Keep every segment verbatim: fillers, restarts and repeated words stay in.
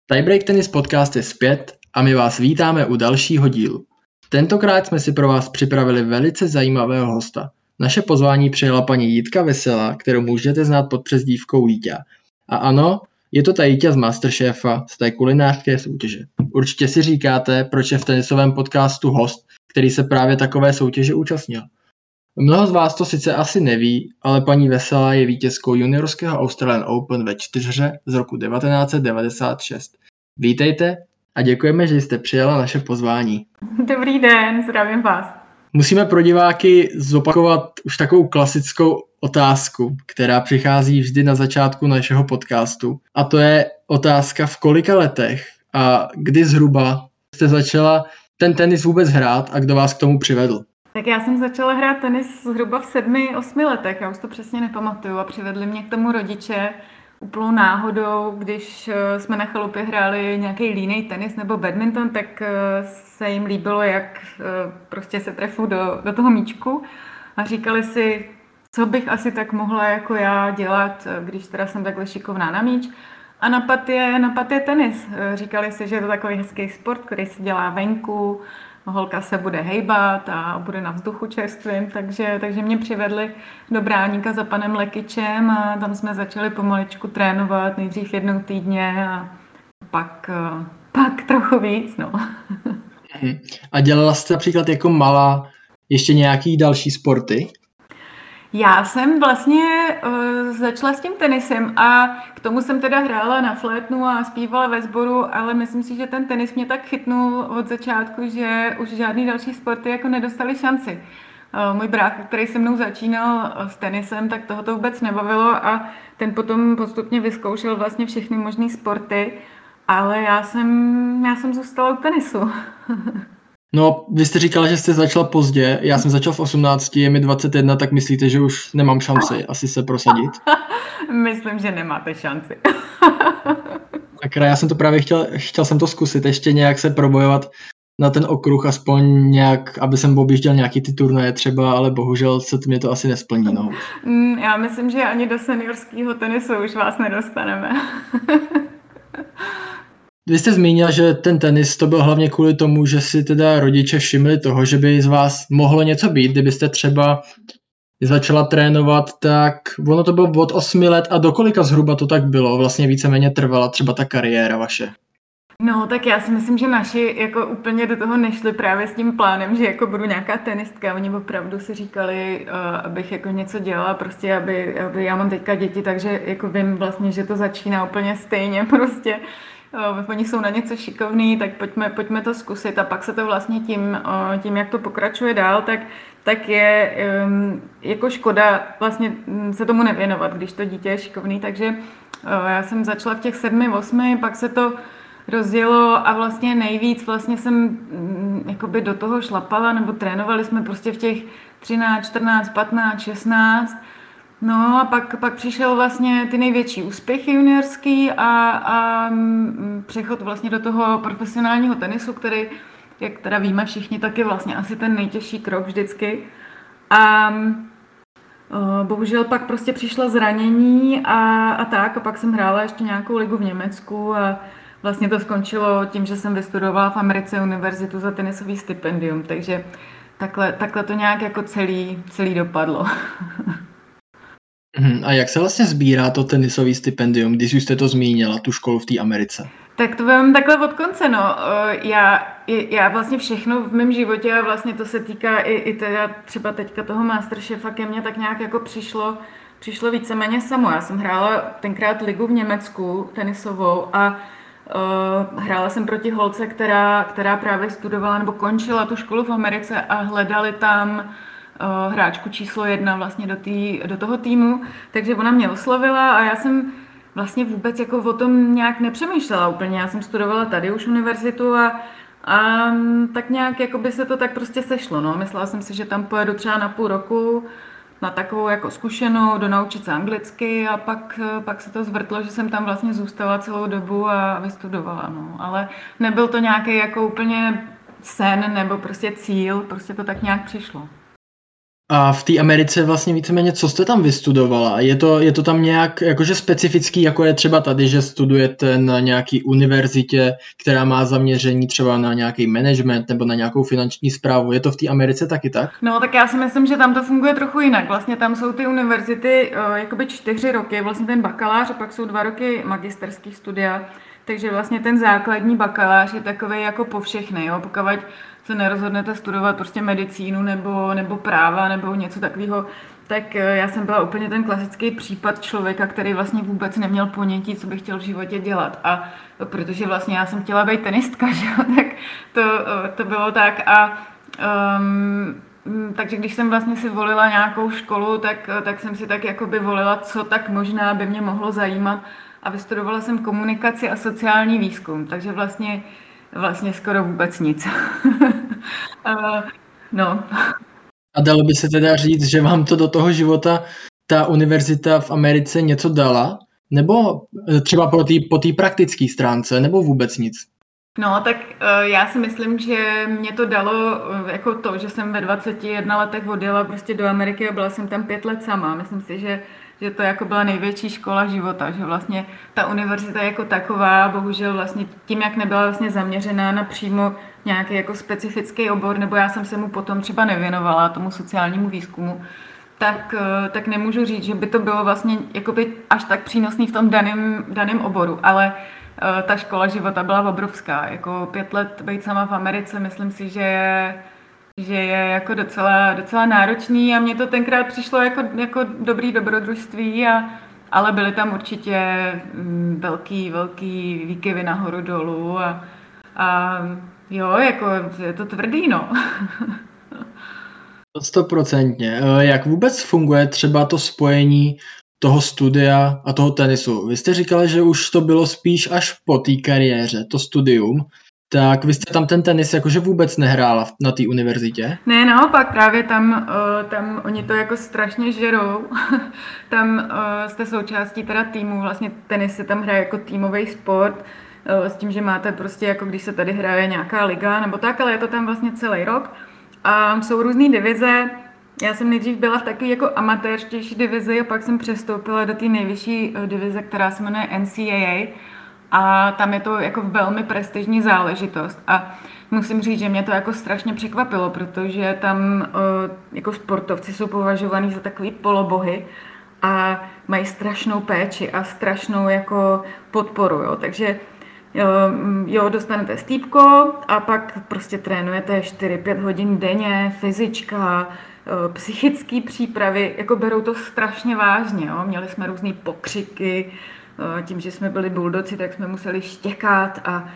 Tiebreak Tennis Podcast je zpět a my vás vítáme u dalšího dílu. Tentokrát jsme si pro vás připravili velice zajímavého hosta. Naše pozvání přijala paní Jitka Veselá, kterou můžete znát pod přezdívkou Jítě. A ano, je to ta Jítě z Masterchefa, z té kulinářské soutěže. Určitě si říkáte, proč je v tenisovém podcastu host, který se právě takové soutěže účastnil. Mnoho z vás to sice asi neví, ale paní Veselá je vítězkou juniorského Australian Open ve čtyřhře z roku devatenáct set devadesát šest. Vítejte a děkujeme, že jste přijala naše pozvání. Dobrý den, zdravím vás. Musíme pro diváky zopakovat už takovou klasickou otázku, která přichází vždy na začátku našeho podcastu. A to je otázka, v kolika letech a kdy zhruba jste začala ten tenis vůbec hrát a kdo vás k tomu přivedl? Tak já jsem začala hrát tenis zhruba v sedmi, osmi letech, já už to přesně nepamatuju a přivedli mě k tomu rodiče úplnou náhodou, když jsme na chalupě hráli nějaký línej tenis nebo badminton, tak se jim líbilo, jak prostě se trefu do, do toho míčku a říkali si, co bych asi tak mohla jako já dělat, když teda jsem takhle šikovná na míč. A napad je, napad je tenis. Říkali si, že je to takový hezký sport, který se dělá venku, holka se bude hejbat a bude na vzduchu čerstvým, takže, takže mě přivedli do Bráníka za panem Lekyčem a tam jsme začali pomaličku trénovat, nejdřív jednou týdně a pak, pak trochu víc. No. A dělala jste například jako malá ještě nějaký další sporty? Já jsem vlastně uh, začala s tím tenisem a k tomu jsem teda hrála na flétnu a zpívala ve sboru, ale myslím si, že ten tenis mě tak chytnul od začátku, že už žádný další sporty jako nedostali šanci. Uh, můj brácha, který se mnou začínal s tenisem, tak toho to vůbec nebavilo a ten potom postupně vyzkoušel vlastně všechny možné sporty, ale já jsem, já jsem zůstala u tenisu. No, vy jste říkala, že jste začala pozdě, já jsem začal v osmnácti, je mi dvacet jedna, tak myslíte, že už nemám šanci asi se prosadit? Myslím, že nemáte šanci. Tak já jsem to právě chtěl, chtěl jsem to zkusit, ještě nějak se probojovat na ten okruh, aspoň nějak, aby jsem objížděl nějaký ty turnaje třeba, ale bohužel se mě to asi nesplní. No. Já myslím, že ani do seniorského tenisu už vás nedostaneme. Vy jste zmínil, že ten tenis to byl hlavně kvůli tomu, že si teda rodiče všimli toho, že by z vás mohlo něco být, kdybyste třeba začala trénovat, tak ono to bylo od osmi let a do kolika zhruba to tak bylo, vlastně víceméně trvala třeba ta kariéra vaše? No, tak já si myslím, že naši jako úplně do toho nešli právě s tím plánem, že jako budu nějaká tenistka. Oni opravdu si říkali, uh, abych jako něco dělala, prostě aby, aby já mám teďka děti, takže jako vím vlastně, že to začíná úplně stejně prostě. Uh, oni jsou na něco šikovný, tak pojďme, pojďme to zkusit a pak se to vlastně tím, uh, tím jak to pokračuje dál, tak, tak je um, jako škoda vlastně se tomu nevěnovat, když to dítě je šikovný, takže uh, já jsem začala v těch sedmi, osmi, pak se to rozjelo a vlastně nejvíc vlastně jsem mm, jakoby do toho šlapala, nebo trénovali jsme prostě v těch třináct, čtrnáct, patnáct, šestnáct. No a pak, pak přišel vlastně ty největší úspěchy juniorský a, a mm, přechod vlastně do toho profesionálního tenisu, který, jak teda víme všichni, tak je vlastně asi ten nejtěžší krok vždycky. A o, bohužel pak prostě přišla zranění a, a tak a pak jsem hrála ještě nějakou ligu v Německu a vlastně to skončilo tím, že jsem vystudovala v Americe univerzitu za tenisový stipendium, takže takhle, takhle to nějak jako celý, celý dopadlo. A jak se vlastně sbírá to tenisový stipendium, když už jste to zmínila, tu školu v té Americe? Tak to vím takhle od konce, no. Já, já vlastně všechno v mém životě a vlastně to se týká i, i teda třeba teďka toho Masterchefa ke mně tak nějak jako přišlo, přišlo víceméně samo. Já jsem hrála tenkrát ligu v Německu tenisovou a Uh, hrála jsem proti holce, která, která právě studovala nebo končila tu školu v Americe a hledali tam uh, hráčku číslo jedna vlastně do, tý, do toho týmu, takže ona mě oslovila a já jsem vlastně vůbec jako o tom nějak nepřemýšlela úplně. Já jsem studovala tady už univerzitu a, a tak nějak jako by se to tak prostě sešlo. No. Myslela jsem si, že tam pojedu třeba na půl roku, na takovou jako zkušenou, donaučit se anglicky a pak, pak se to zvrtlo, že jsem tam vlastně zůstala celou dobu a vystudovala, no. Ale nebyl to nějaký jako úplně sen nebo prostě cíl, prostě to tak nějak přišlo. A v té Americe vlastně víceméně, co jste tam vystudovala? Je to, je to tam nějak jakože specifický, jako je třeba tady, že studujete na nějaký univerzitě, která má zaměření třeba na nějaký management nebo na nějakou finanční správu? Je to v té Americe taky tak? No, tak já si myslím, že tam to funguje trochu jinak. Vlastně tam jsou ty univerzity uh, jakoby čtyři roky, vlastně ten bakalář a pak jsou dva roky magisterský studia. Takže vlastně ten základní bakalář je takový jako po všechny, jo? Pokud se nerozhodnete studovat prostě medicínu nebo, nebo práva nebo něco takového, tak já jsem byla úplně ten klasický případ člověka, který vlastně vůbec neměl ponětí, co by chtěl v životě dělat. A protože vlastně já jsem chtěla být tenistka, že jo? Tak to, to bylo tak. A um, takže když jsem vlastně si volila nějakou školu, tak, tak jsem si tak jakoby volila, co tak možná by mě mohlo zajímat. A vystudovala jsem komunikaci a sociální výzkum, takže vlastně, vlastně skoro vůbec nic. uh, no. A dalo by se teda říct, že vám to do toho života ta univerzita v Americe něco dala? Nebo třeba po té po té praktické stránce, nebo vůbec nic? No, tak uh, já si myslím, že mě to dalo uh, jako to, že jsem ve dvaceti jedné letech odjela prostě do Ameriky a byla jsem tam pět let sama. Myslím si, že že to jako byla největší škola života, že vlastně ta univerzita jako taková, bohužel vlastně tím, jak nebyla vlastně zaměřená na přímo nějaký jako specifický obor, nebo já jsem se mu potom třeba nevěnovala, tomu sociálnímu výzkumu, tak, tak nemůžu říct, že by to bylo vlastně jakoby až tak přínosný v tom daném, daném oboru, ale ta škola života byla obrovská. Jako pět let být sama v Americe, myslím si, že je že je jako docela, docela náročný a mně to tenkrát přišlo jako, jako dobrý dobrodružství, a, ale byly tam určitě mm, velký, velký výkyvy nahoru dolů a, a jo, jako je to tvrdý, no. Stoprocentně. Jak vůbec funguje třeba to spojení toho studia a toho tenisu? Vy jste říkali, že už to bylo spíš až po té kariéře, to studium. Tak vy jste tam ten tenis jakože vůbec nehrála na té univerzitě? Ne, naopak, právě tam, uh, tam oni to jako strašně žerou. Tam uh, jste součástí teda týmu, vlastně tenis se tam hraje jako týmový sport, uh, s tím, že máte prostě jako když se tady hraje nějaká liga nebo tak, ale je to tam vlastně celý rok. A jsou různý divize. Já jsem nejdřív byla v takové jako amatérštější divizi a pak jsem přestoupila do té nejvyšší uh, divize, která se jmenuje N C A A. A tam je to jako velmi prestižní záležitost a musím říct, že mě to jako strašně překvapilo, protože tam jako sportovci jsou považovaní za takový polobohy a mají strašnou péči a strašnou jako podporu, jo. Takže jo, jo, dostanete stýpko a pak prostě trénujete čtyři pět hodin denně, fyzička, psychické přípravy, jako berou to strašně vážně, jo. Měli jsme různý pokřiky, tím, že jsme byli buldoci, tak jsme museli štěkat a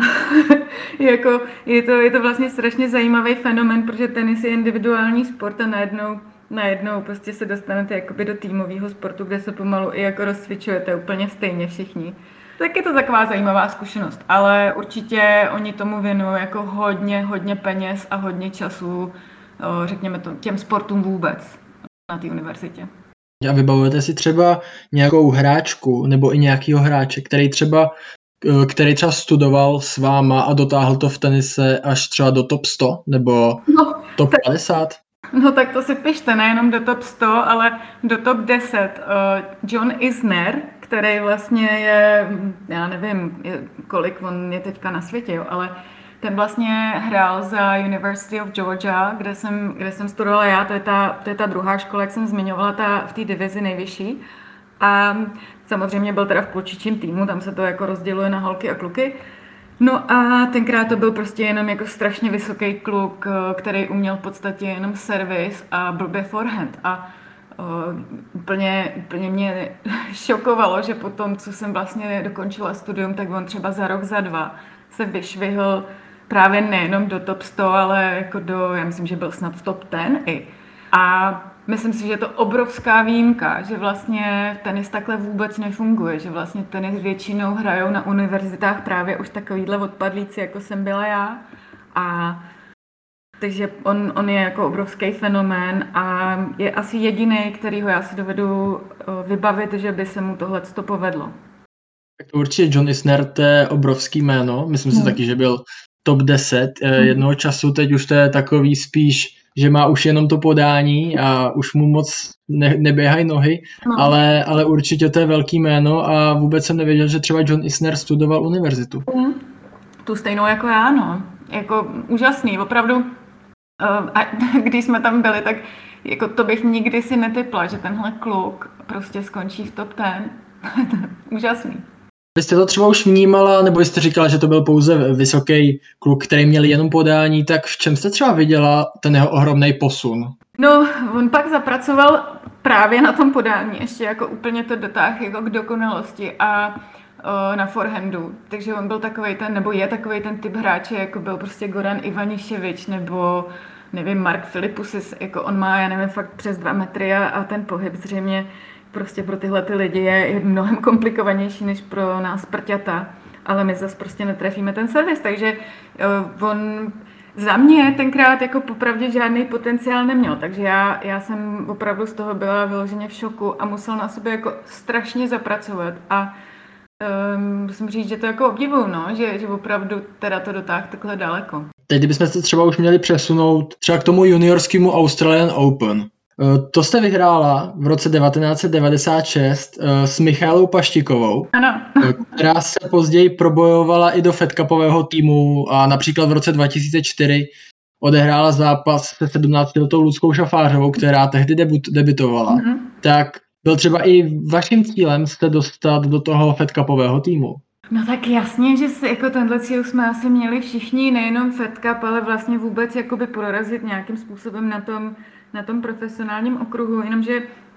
jako je, to, je to vlastně strašně zajímavý fenomén, protože tenis je individuální sport a najednou, najednou prostě se dostanete jakoby do týmového sportu, kde se pomalu i jako rozcvičujete úplně stejně všichni. Tak je to taková zajímavá zkušenost, ale určitě oni tomu věnují jako hodně, hodně peněz a hodně času, řekněme to, těm sportům vůbec na té univerzitě. A vybavujete si třeba nějakou hráčku nebo i nějakýho hráče, který třeba, který třeba studoval s váma a dotáhl to v tenise až třeba do top sto nebo no, top tak, padesát? No tak to si pište, nejenom do top sto, ale do top deset. John Isner, který vlastně je, já nevím, je, kolik on je teďka na světě, jo, ale ten vlastně hrál za University of Georgia, kde jsem, kde jsem studovala já, to je, ta, to je ta druhá škola, jak jsem zmiňovala, ta v té divizi nejvyšší. A samozřejmě byl teda v klučičím týmu, tam se to jako rozděluje na holky a kluky. No a tenkrát to byl prostě jenom jako strašně vysoký kluk, který uměl v podstatě jenom servis a blbě forehand. A uh, úplně, úplně mě šokovalo, že po tom, co jsem vlastně dokončila studium, tak on třeba za rok, za dva se vyšvihl právě nejenom do top sto, ale jako do, já myslím, že byl snad v top deset i. A myslím si, že je to obrovská výjimka, že vlastně tenis takhle vůbec nefunguje, že vlastně tenis většinou hrajou na univerzitách právě už takovýhle odpadlíci, jako jsem byla já. A takže on, on je jako obrovský fenomén a je asi jediný, kterýho já si dovedu vybavit, že by se mu tohleto povedlo. Tak určitě John Isner, to je obrovský jméno, myslím si hmm. taky, že byl top deset jednoho času, teď už to je takový spíš že má už jenom to podání a už mu moc ne, neběhají nohy, No. ale, ale určitě to je velký jméno a vůbec jsem nevěděl, že třeba John Isner studoval univerzitu. Mm. Tu stejnou jako já, no. Jako úžasný, opravdu. Uh, a když jsme tam byli, tak jako to bych nikdy si netypla, že tenhle kluk prostě skončí v top ten. Úžasný. Vy jste to třeba už vnímala, nebo jste říkala, že to byl pouze vysoký kluk, který měl jenom podání, tak v čem jste třeba viděla ten jeho ohromný posun? No, on pak zapracoval právě na tom podání, ještě jako úplně to dotáhl jako k dokonalosti a o, na forehandu. Takže on byl takovej ten, nebo je takovej ten typ hráče, jako byl prostě Goran Ivaniševič, nebo nevím, Mark Philippoussis, jako on má, já nevím, fakt přes dva metry a, a ten pohyb zřejmě prostě pro tyhle ty lidi je, je mnohem komplikovanější než pro nás prťata, ale my zase prostě netrefíme ten servis, takže uh, on za mě tenkrát jako popravdě žádný potenciál neměl, takže já, já jsem opravdu z toho byla vyloženě v šoku a musel na sebe jako strašně zapracovat a um, musím říct, že to jako obdivuju, no, že, že opravdu teda to dotáhl takhle daleko. Teď kdybychom se třeba už měli přesunout třeba k tomu juniorskému Australian Open. To jste vyhrála v roce devatenáct set devadesát šest s Michailou Paštikovou, ano. která se později probojovala i do Fed Cupového týmu a například v roce dva tisíce čtyři odehrála zápas se sedmnáctiletou Luckou Šafářovou, která tehdy debut, debutovala. Mm-hmm. Tak byl třeba i vaším cílem se dostat do toho Fed Cupového týmu? No tak jasně, že si, jako tenhle cíl jsme asi měli všichni, nejenom Fed Cup, ale vlastně vůbec jakoby prorazit nějakým způsobem na tom, na tom profesionálním okruhu, jenomže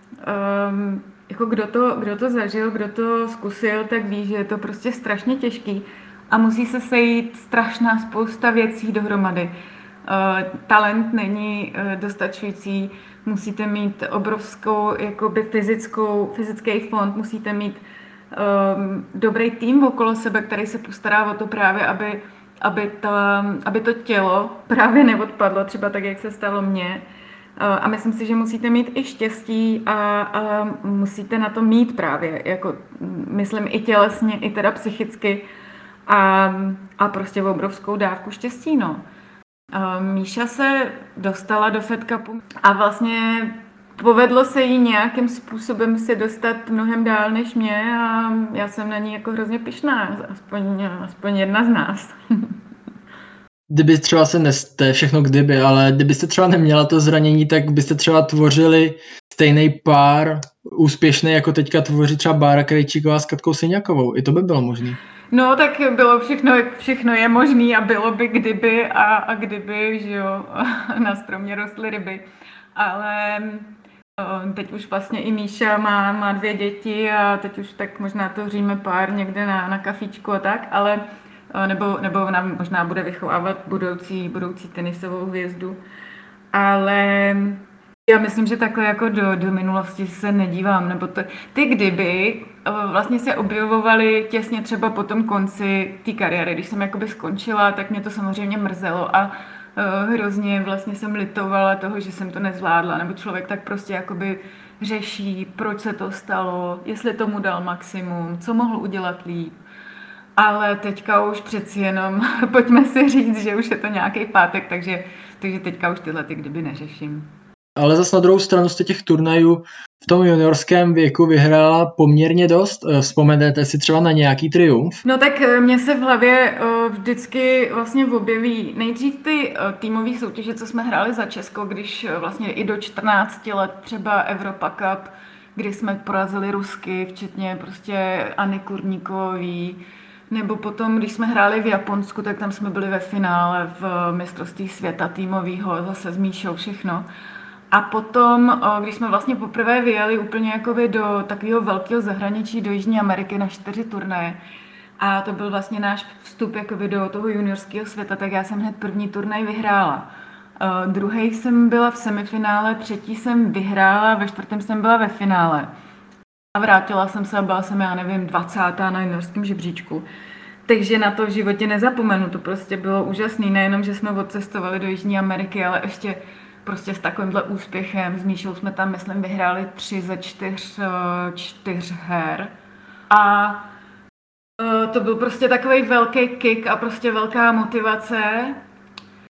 um, jako kdo to, kdo to zažil, kdo to zkusil, tak ví, že je to prostě strašně těžký a musí se sejít strašná spousta věcí dohromady. Uh, talent není uh, dostačující, musíte mít obrovskou jakoby fyzickou, fyzický fond, musíte mít um, dobrý tým okolo sebe, který se postará o to právě, aby, aby, ta, aby to tělo právě neodpadlo, třeba tak, jak se stalo mně. A myslím si, že musíte mít i štěstí a, a musíte na to mít právě, jako myslím i tělesně, i teda psychicky a, a prostě v obrovskou dávku štěstí, no. A Míša se dostala do Fed Cupu a vlastně povedlo se jí nějakým způsobem se dostat mnohem dál než mě a já jsem na ní jako hrozně pyšná, aspoň, aspoň jedna z nás. Kdyby třeba se neste všechno kdyby, ale kdybyste třeba neměla to zranění, tak byste třeba tvořili stejný pár úspěšný, jako teďka tvoří třeba Bára Krejčíková s Katkou Syňakovou. I to by bylo možné. No tak bylo všechno, všechno je možné a bylo by kdyby a, a kdyby, že jo, na stromě rostly ryby. Ale teď už vlastně i Míša má, má dvě děti a teď už tak možná tvoříme pár někde na, na kafíčku a tak, ale Nebo, nebo ona možná bude vychovávat budoucí, budoucí tenisovou hvězdu. Ale já myslím, že takhle jako do, do minulosti se nedívám. Nebo to, ty kdyby vlastně se objevovaly těsně třeba po tom konci té kariéry. Když jsem jakoby skončila, tak mě to samozřejmě mrzelo a uh, hrozně vlastně jsem litovala toho, že jsem to nezvládla. Nebo člověk tak prostě jakoby řeší, proč se to stalo, jestli tomu dal maximum, co mohl udělat líp. Ale teďka už přeci jenom, pojďme si říct, že už je to nějaký pátek, takže, takže teďka už tyhle ty kdyby neřeším. Ale zase na druhou stranu jste těch turnajů v tom juniorském věku vyhrála poměrně dost. Vzpomenete si třeba na nějaký triumf? No tak mně se v hlavě vždycky vlastně objeví nejdřív ty týmové soutěže, co jsme hráli za Česko, když vlastně i do čtrnácti let třeba Evropa Cup, kdy jsme porazili Rusky, včetně prostě Anny Kurníkový. Nebo potom, když jsme hráli v Japonsku, tak tam jsme byli ve finále v mistrovství světa týmového, zase s Míšou všechno. A potom, když jsme vlastně poprvé vyjeli úplně jakoby do takového velkého zahraničí, do Jižní Ameriky na čtyři turnaje, a to byl vlastně náš vstup jakoby do toho juniorského světa, tak já jsem hned první turnaj vyhrála. Uh, druhý jsem byla v semifinále, třetí jsem vyhrála, ve čtvrtém jsem byla ve finále. A vrátila jsem se a byla jsem, já nevím, dvacátá na juniorském žebříčku. Takže na to v životě nezapomenu, to prostě bylo úžasné. Nejenom, že jsme odcestovali do Jižní Ameriky, ale ještě prostě s takovýmhle úspěchem. S Míšou jsme tam, myslím, vyhráli tři ze čtyř, čtyř her. A uh, to byl prostě takový velký kick a prostě velká motivace.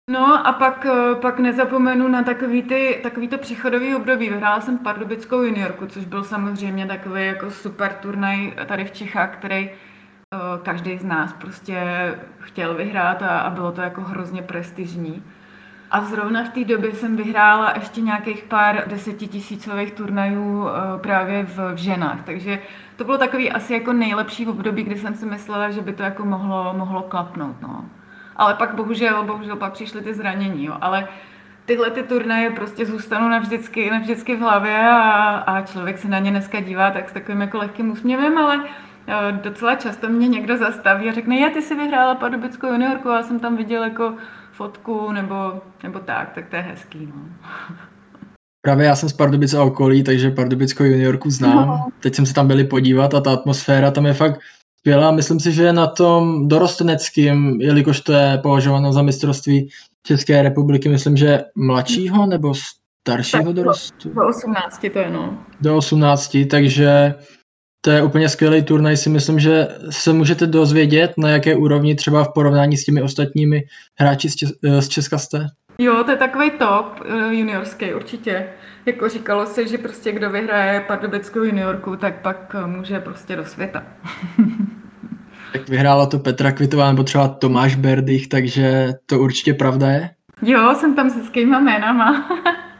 No a pak, eh, pak nezapomenu na takový, ty, takový to přechodový období. Vyhrála jsem pardubickou juniorku, což byl samozřejmě takový jako super turnaj tady v Čechách, který eh, každý z nás prostě chtěl vyhrát a, a bylo to jako hrozně prestižní. A zrovna v té době jsem vyhrála ještě nějakých pár desetitisícových turnajů uh, právě v, v ženách, takže to bylo takový asi jako nejlepší období, kdy jsem si myslela, že by to jako mohlo, mohlo klapnout, no. Ale pak bohužel, bohužel pak přišly ty zranění, jo. Ale tyhle ty turnaje prostě zůstanou navždycky, navždycky v hlavě a, a člověk se na ně dneska dívá tak s takovým jako lehkým úsměvem, ale uh, docela často mě někdo zastaví a řekne, já ty jsi vyhrála pardubickou juniorku, já jsem tam viděl jako fotku nebo, nebo tak, tak to je hezký, no. Právě já jsem z Pardubic a okolí, takže Pardubickou juniorku znám. No. Teď jsem se tam byli podívat a ta atmosféra tam je fakt skvělá. Myslím si, že na tom dorosteneckým, jelikož to je považováno za mistrovství České republiky, myslím, že mladšího nebo staršího tak dorostu? Do osmnácti to je, no. Do osmnácti, takže to je úplně skvělý turnaj. Si myslím, že se můžete dozvědět, na jaké úrovni třeba v porovnání s těmi ostatními hráči z, Čes- z Česka jste. Jo, to je takový top juniorský určitě. Jako říkalo se, že prostě kdo vyhraje pardubickou juniorku, tak pak může prostě do světa. Tak vyhrála to Petra Kvitová nebo třeba Tomáš Berdych, takže to určitě pravda je? Jo, jsem tam se skýma jménama.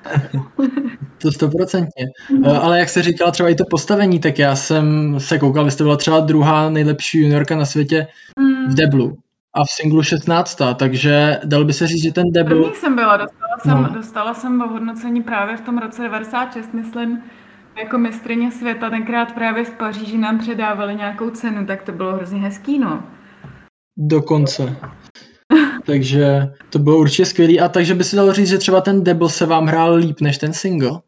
To stoprocentně. Ale jak se říkala třeba i to postavení, tak já jsem se koukal, vy jste byla třeba druhá nejlepší juniorka na světě v deblu. A v singlu šestnáctá, takže dalo by se říct, že ten debl... První jsem byla, dostala jsem, no. dostala jsem hodnocení právě v tom roce devadesát šest, myslím, jako mistryně světa, tenkrát právě v Paříži nám předávali nějakou cenu, tak to bylo hrozně hezký, no. Dokonce. Takže to bylo určitě skvělý. A takže by se dalo říct, že třeba ten debl se vám hrál líp než ten single?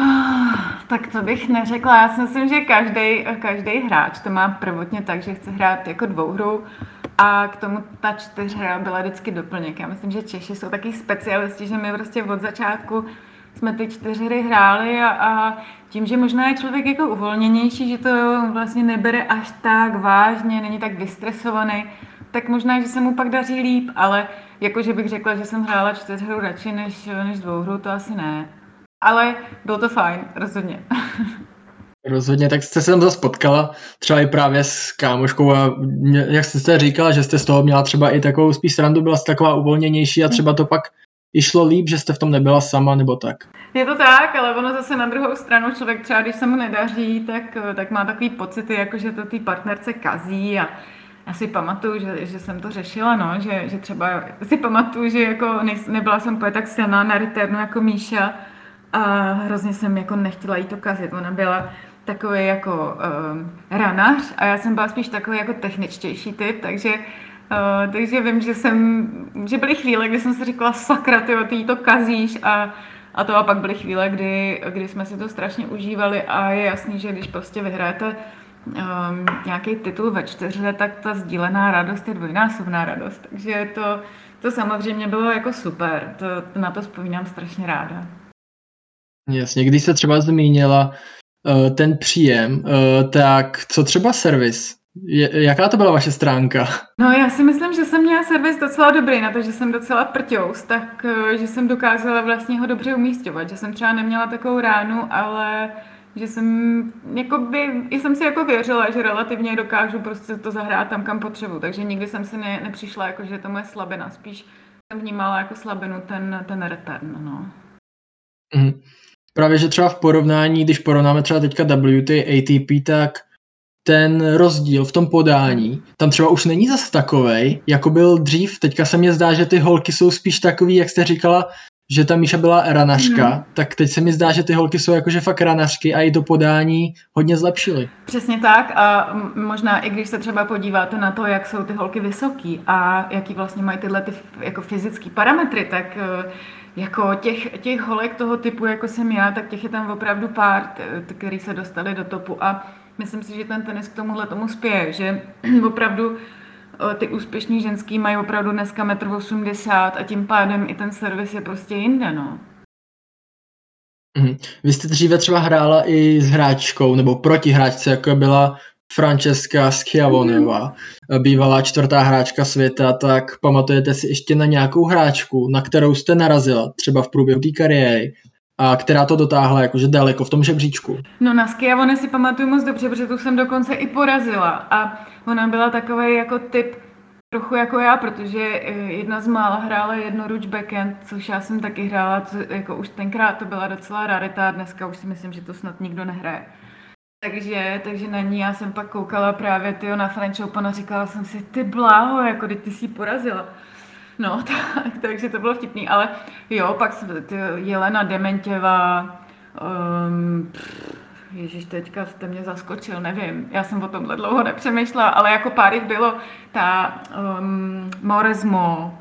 Tak to bych neřekla. Já si myslím, že každý, každý hráč to má prvotně tak, že chce hrát jako dvouhru a k tomu ta čtyřhra byla vždycky doplněk. Já myslím, že Češi jsou taky specialisti, že my prostě od začátku jsme ty čtyřhry hráli a, a tím, že možná je člověk jako uvolněnější, že to vlastně nebere až tak vážně, není tak vystresovaný, tak možná, že se mu pak daří líp, ale jakože bych řekla, že jsem hrála čtyřhru radši než, než dvouhru, to asi ne. Ale bylo to fajn, rozhodně. Rozhodně, tak jste se tam zase potkala třeba i právě s kámoškou a jak jste říkala, že jste z toho měla třeba i takovou spíš srandu, byla jste taková uvolněnější a třeba to pak i šlo líp, že jste v tom nebyla sama nebo tak. Je to tak, ale ono zase na druhou stranu člověk třeba, když se mu nedaří, tak, tak má takový pocity, jako že to té partnerce kazí a já si pamatuju, že, že jsem to řešila, no, že, že třeba si pamatuju, že jako ne, nebyla jsem úplně tak silná na returnu jako Míša a hrozně jsem jako nechtěla jí to kazit. Ona byla takový jako um, ranař a já jsem byla spíš takový jako techničtější typ, takže, uh, takže vím, že jsem, že byly chvíle, kdy jsem si říkala sakra, tyjo, ty jí to kazíš a, a to a pak byly chvíle, kdy, kdy jsme si to strašně užívali a je jasný, že když prostě vyhrajete Um, nějaký titul ve čtyřhře, tak ta sdílená radost je dvojnásobná radost. Takže to, to samozřejmě bylo jako super. To, na to vzpomínám strašně ráda. Jasně, když se třeba zmínila uh, ten příjem, uh, tak co třeba servis? Je, jaká to byla vaše stránka? No já si myslím, že jsem měla servis docela dobrý na to, že jsem docela prťous, tak uh, že jsem dokázala vlastně ho dobře umísťovat, že jsem třeba neměla takovou ránu, ale že jsem, jakoby, jsem si jako věřila, že relativně dokážu prostě to zahrát tam, kam potřebuji, takže nikdy jsem si ne, nepřišla, jako, že je to moje slabina, spíš jsem vnímala jako slabinu ten, ten return, no. Mm. Právě, že třeba v porovnání, když porovnáme třeba teďka W T A, A T P, tak ten rozdíl v tom podání, tam třeba už není zase takovej, jako byl dřív, teďka se mně zdá, že ty holky jsou spíš takový, jak jste říkala, že ta Míša byla ranařka, mm. tak teď se mi zdá, že ty holky jsou jakože fakt ranařky a i to podání hodně zlepšily. Přesně tak a možná i když se třeba podíváte na to, jak jsou ty holky vysoký a jaký vlastně mají tyhle ty jako fyzické parametry, tak jako těch, těch holek toho typu, jako jsem já, tak těch je tam opravdu pár, který se dostali do topu a myslím si, že ten tenis k tomuhle tomu spěje, že opravdu ty úspěšní ženský mají opravdu dneska metr osmdesát a tím pádem i ten servis je prostě jinde, no. Mhm. Vy jste dříve třeba hrála i s hráčkou nebo proti hráčce, jako byla Francesca Schiavonova, bývalá čtvrtá hráčka světa, tak pamatujete si ještě na nějakou hráčku, na kterou jste narazila, třeba v průběhu té kariéry, a která to dotáhla jakože daleko v tom žebříčku? No na Schiavone si pamatuju moc dobře, protože tu jsem dokonce i porazila a ona byla takový jako typ trochu jako já, protože jedna z mála hrála jednoruč backhand, což já jsem taky hrála, co, jako už tenkrát to byla docela rarita, dneska už si myslím, že to snad nikdo nehraje. Takže, takže na ní já jsem pak koukala právě tyjo, na French Open a říkala jsem si, ty bláho, jako teď ty jsi porazila. No, tak, takže to bylo vtipný, ale jo, pak ty, Jelena Dementěva, um, ježiš, teďka jste mě zaskočil, nevím, já jsem o tomhle dlouho nepřemýšlela, ale jako pár jich bylo, ta um, Mauresmo,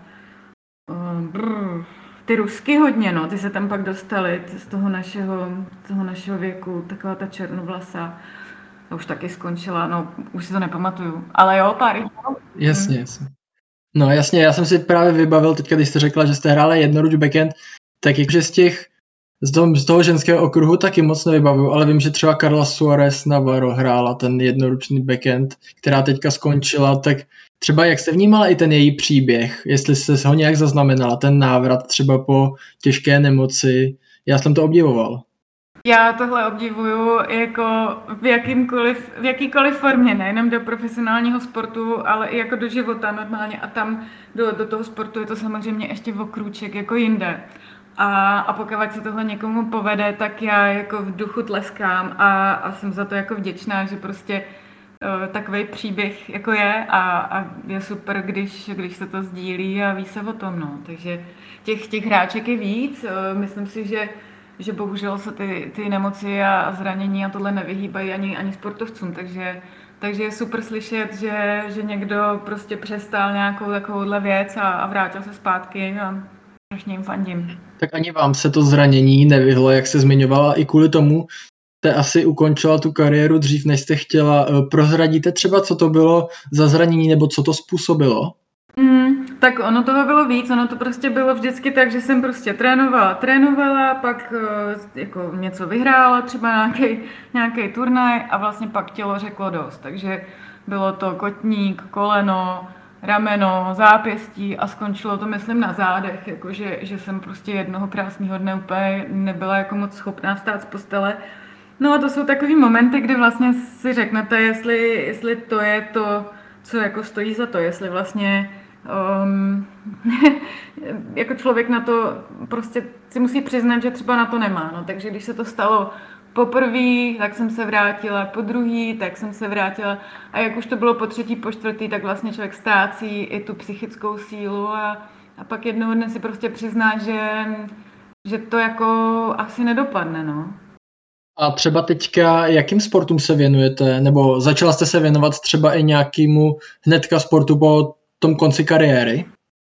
um, brr, ty Rusky hodně, no, ty se tam pak dostali z toho našeho, z toho našeho věku, taková ta černovlasa, ta už taky skončila, no, už si to nepamatuju, ale jo, pár jich bylo. Jasně, jasně. No jasně, já jsem si právě vybavil teďka, když jste řekla, že jste hrála jednoruč backhand, tak jakože z těch, z toho, z toho ženského okruhu taky moc nevybavuju, ale vím, že třeba Carla Suárez Navarro hrála ten jednoručný backhand, která teďka skončila, tak třeba jak jste vnímala i ten její příběh, jestli jste ho nějak zaznamenala, ten návrat třeba po těžké nemoci, já jsem to obdivoval. Já tohle obdivuju jako v, jakýmkoliv, v jakýkoliv formě, nejenom do profesionálního sportu, ale i jako do života normálně a tam do, do toho sportu je to samozřejmě ještě o krůček jako jinde. A, a pokud se tohle někomu povede, tak já jako v duchu tleskám a, a jsem za to jako vděčná, že prostě uh, takový příběh jako je a, a je super, když, když se to sdílí a ví se o tom, no. Takže těch, těch hráček je víc, uh, myslím si, že že bohužel se ty, ty nemoci a zranění a tohle nevyhýbají ani, ani sportovcům, takže, takže je super slyšet, že, že někdo prostě přestal nějakou takovouhle věc a, a vrátil se zpátky a strašně jim fandím. Tak ani vám se to zranění nevyhlo, jak se zmiňovala, i kvůli tomu jste asi ukončila tu kariéru dřív, než jste chtěla. Prozradíte třeba, co to bylo za zranění nebo co to způsobilo? Mm, tak ono toho bylo víc, ono to prostě bylo vždycky tak, že jsem prostě trénovala, trénovala, pak jako něco vyhrála, třeba nějaký, nějaký turnaj a vlastně pak tělo řeklo dost, takže bylo to kotník, koleno, rameno, zápěstí a skončilo to myslím na zádech, jakože že jsem prostě jednoho krásného dne úplně nebyla jako moc schopná vstát z postele. No a to jsou takový momenty, kdy vlastně si řeknete, jestli, jestli to je to, co jako stojí za to, jestli vlastně Um, jako člověk na to prostě si musí přiznat, že třeba na to nemá. No, takže když se to stalo poprvé, tak jsem se vrátila, po druhý, tak jsem se vrátila a jak už to bylo po třetí, po čtvrtý, tak vlastně člověk ztrácí i tu psychickou sílu a, a pak jednoho dne si prostě přizná, že, že to jako asi nedopadne. No. A třeba teďka jakým sportům se věnujete? Nebo začala jste se věnovat třeba i nějakému hnedka sportu po tom konci kariéry?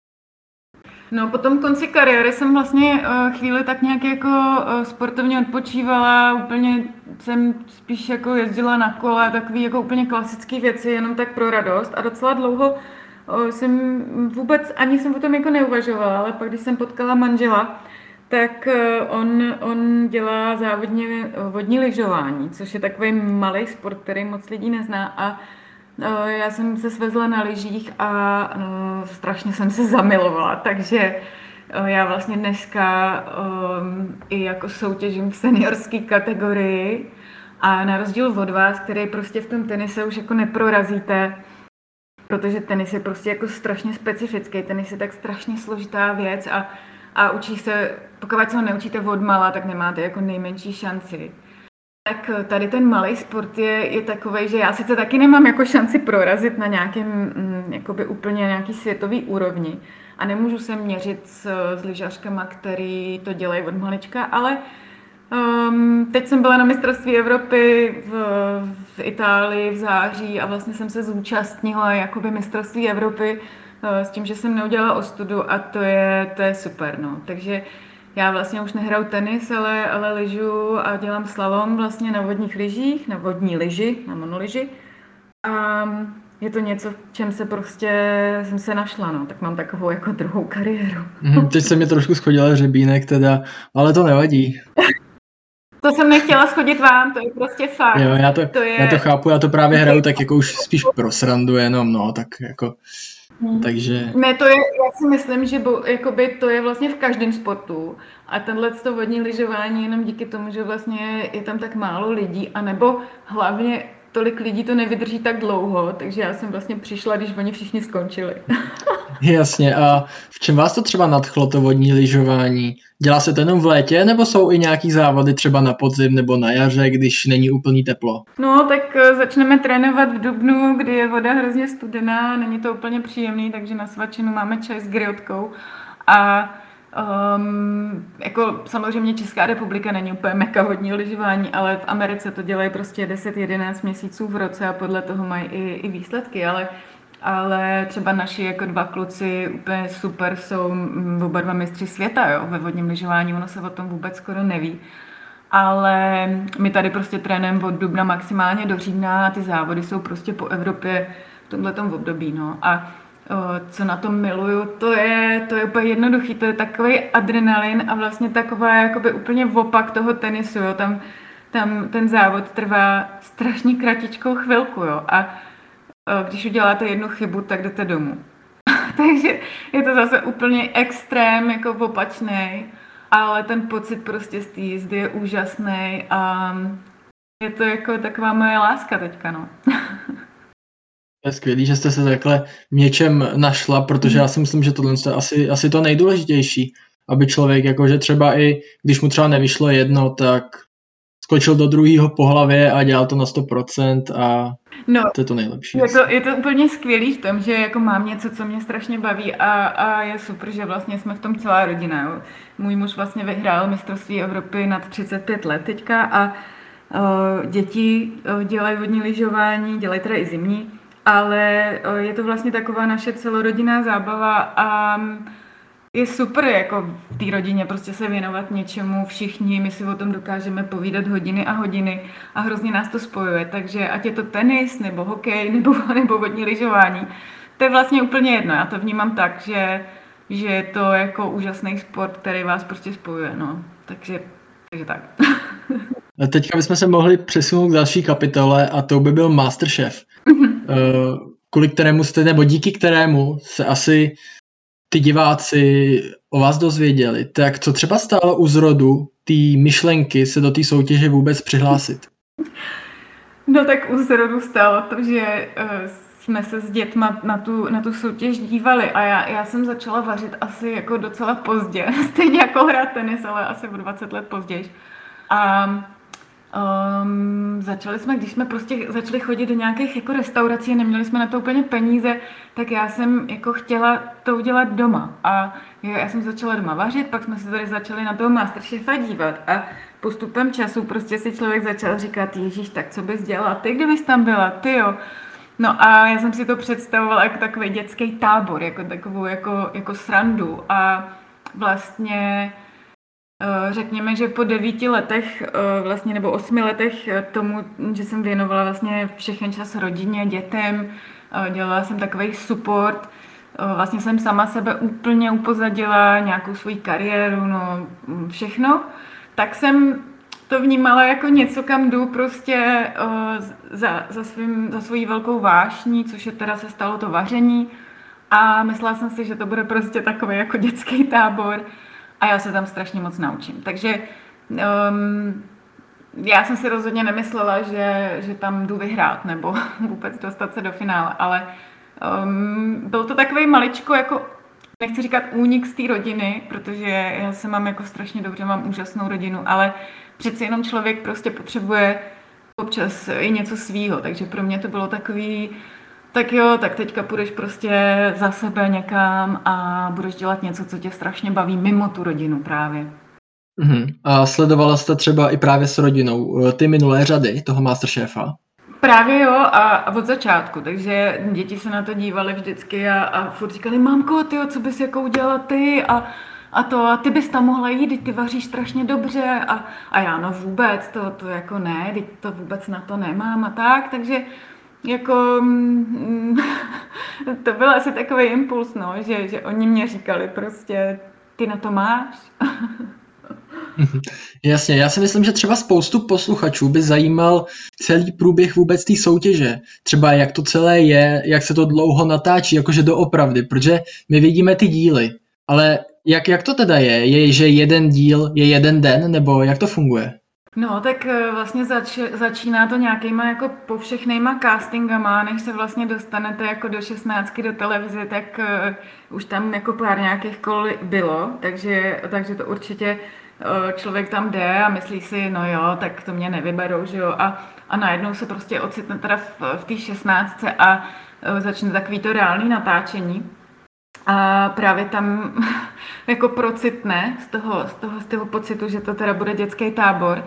No, po tom konci kariéry jsem vlastně uh, chvíli tak nějak jako uh, sportovně odpočívala, úplně jsem spíš jako jezdila na kole, takový jako úplně klasické věci, jenom tak pro radost a docela dlouho uh, jsem vůbec, ani jsem o tom jako neuvažovala, ale pak když jsem potkala manžela, tak uh, on, on dělá závodně vodní lyžování, což je takový malý sport, který moc lidí nezná a já jsem se svezla na lyžích a no, strašně jsem se zamilovala, takže já vlastně dneska um, i jako soutěžím v seniorské kategorii a na rozdíl od vás, který prostě v tom tenise už jako neprorazíte, protože tenis je prostě jako strašně specifický, tenis je tak strašně složitá věc a, a učí se, pokud se ho neučíte odmala, tak nemáte jako nejmenší šanci. Tak tady ten malý sport je, je takovej, že já sice taky nemám jako šanci prorazit na nějakém mm, jakoby úplně nějaký světový úrovni a nemůžu se měřit s, s lyžařkama, který to dělají od malička, ale um, teď jsem byla na mistrovství Evropy v, v Itálii v září a vlastně jsem se zúčastnila jakoby mistrovství Evropy uh, s tím, že jsem neudělala ostudu a to je, to je super, no. Takže já vlastně už nehraju tenis, ale, ale lyžu a dělám slalom vlastně na vodních lyžích, na vodní lyži, na monoliži. A je to něco, v čem se prostě jsem se našla, no. Tak mám takovou jako druhou kariéru. Mm, teď se mi trošku schodila řebínek teda, ale to nevadí. To jsem nechtěla schodit vám, to je prostě fakt. Jo, já to, to je... já to chápu, já to právě hraju tak jako už spíš pro srandu jenom, no, tak jako, hmm. takže... Ne, to je, já si myslím, že bo, jakoby to je vlastně v každém sportu a tenhle to vodní lyžování jenom díky tomu, že vlastně je tam tak málo lidí, anebo hlavně tolik lidí to nevydrží tak dlouho, takže já jsem vlastně přišla, když oni všichni skončili. Jasně, a v čem vás to třeba nadchlo, to vodní lyžování? Dělá se to jenom v létě, nebo jsou i nějaký závody třeba na podzim nebo na jaře, když není úplný teplo? No, tak začneme trénovat v dubnu, kdy je voda hrozně studená, není to úplně příjemný, takže na svačinu máme čaj s grillotkou a Um, jako samozřejmě Česká republika není úplně meka vodního lyžování, ale v Americe to dělají prostě deset jedenáct měsíců v roce a podle toho mají i, i výsledky, ale, ale třeba naši jako dva kluci úplně super jsou oba dva mistři světa, jo, ve vodním lyžování, ono se o tom vůbec skoro neví. Ale my tady prostě trénujeme od dubna maximálně do října a ty závody jsou prostě po Evropě v tomhletom období, no. A co na tom miluju, to je, to je úplně jednoduchý, to je takový adrenalin a vlastně taková jakoby úplně opak toho tenisu, jo. Tam, tam ten závod trvá strašně kratičkou chvilku, jo. A když uděláte jednu chybu, tak jdete domů. Takže je to zase úplně extrém, jako opačnej, ale ten pocit prostě z té jízdy je úžasný a je to jako taková moje láska teďka, no. Je skvělý, že jste se takhle v něčem našla, protože já si myslím, že tohle je asi, asi to nejdůležitější, aby člověk, jakože třeba i když mu třeba nevyšlo jedno, tak skočil do druhého po hlavě a dělal to na sto procent a no, to je to nejlepší. Je to, je to úplně skvělý v tom, že jako mám něco, co mě strašně baví a, a je super, že vlastně jsme v tom celá rodina. Jo. Můj muž vlastně vyhrál mistrovství Evropy nad třicet pět let teďka a uh, děti uh, dělají vodní lyžování, dělají teda i zimní, ale je to vlastně taková naše celorodinná zábava a je super jako v té rodině prostě se věnovat něčemu všichni, my si o tom dokážeme povídat hodiny a hodiny a hrozně nás to spojuje, takže ať je to tenis, nebo hokej, nebo, nebo vodní lyžování, to je vlastně úplně jedno, já to vnímám tak, že, že je to jako úžasný sport, který vás prostě spojuje, no, takže, takže tak. Teďka bychom se mohli přesunout k další kapitole a to by byl Masterchef. Kvůli kterému jste, nebo díky kterému se asi ty diváci o vás dozvěděli. Tak co třeba stálo u zrodu té myšlenky se do té soutěže vůbec přihlásit? No tak u zrodu stálo to, že uh, jsme se s dětma na tu, na tu soutěž dívali a já, já jsem začala vařit asi jako docela pozdě. Stejně jako hrát tenis, ale asi o dvacet let později. A Um, začali jsme, když jsme prostě začali chodit do nějakých jako restaurací, neměli jsme na to úplně peníze, tak já jsem jako chtěla to udělat doma. A já jsem začala doma vařit, pak jsme se tady začali na toho Masterchefa dívat a postupem času prostě si člověk začal říkat, ježíš, tak co bys dělala ty, kdybys tam byla, ty jo. No a já jsem si to představovala jako takový dětský tábor, jako takovou jako, jako srandu a vlastně řekněme, že po devíti letech, vlastně, nebo osmi letech tomu, že jsem věnovala vlastně všechen čas rodině, dětem, dělala jsem takový support, vlastně jsem sama sebe úplně upozadila, nějakou svoji kariéru, no všechno, tak jsem to vnímala jako něco, kam jdu prostě za, za, svým, za svojí velkou vášní, což je teda se stalo to vaření a myslela jsem si, že to bude prostě takový jako dětský tábor, a já se tam strašně moc naučím. Takže um, já jsem si rozhodně nemyslela, že, že tam jdu vyhrát nebo vůbec dostat se do finále, ale um, byl to takový maličko, jako nechci říkat únik z té rodiny, protože já se mám jako strašně dobře, mám úžasnou rodinu, ale přeci jenom člověk prostě potřebuje občas i něco svýho, takže pro mě to bylo takový, tak jo, tak teďka půjdeš prostě za sebe někam a budeš dělat něco, co tě strašně baví mimo tu rodinu právě. Uh-huh. A sledovala jste třeba i právě s rodinou ty minulé řady toho Masterchefa? Právě jo a, a od začátku, takže děti se na to dívaly vždycky a, a furt říkali, mamko, tyjo, co bys jako udělala ty a, a to, a ty bys tam mohla jít, ty vaříš strašně dobře a, a já no vůbec, to, to jako ne, teď to vůbec na to nemám a tak, takže jako mm, to byl asi takový impuls, no, že, že oni mě říkali prostě, ty na to máš. Mhm. Jasně, já si myslím, že třeba spoustu posluchačů by zajímal celý průběh vůbec té soutěže. Třeba jak to celé je, jak se to dlouho natáčí, jakože doopravdy, protože my vidíme ty díly, ale jak, jak to teda je? Je, že jeden díl je jeden den, nebo jak to funguje? No, tak eh, vlastně zač, začíná to nějakýma jako povšechnýma castingama, než se vlastně dostanete jako do šestnáctky do televize, tak uh, už tam jako pár nějakých kol bylo, takže, takže to určitě uh, člověk tam jde a myslí si, no jo, tak to mě nevyberou, že jo, a, a najednou se prostě ocitne teda v, v té šestnáctce a uh, začne takový to reálný natáčení. A právě tam jako procitne z toho, z toho, z toho pocitu, že to teda bude dětský tábor.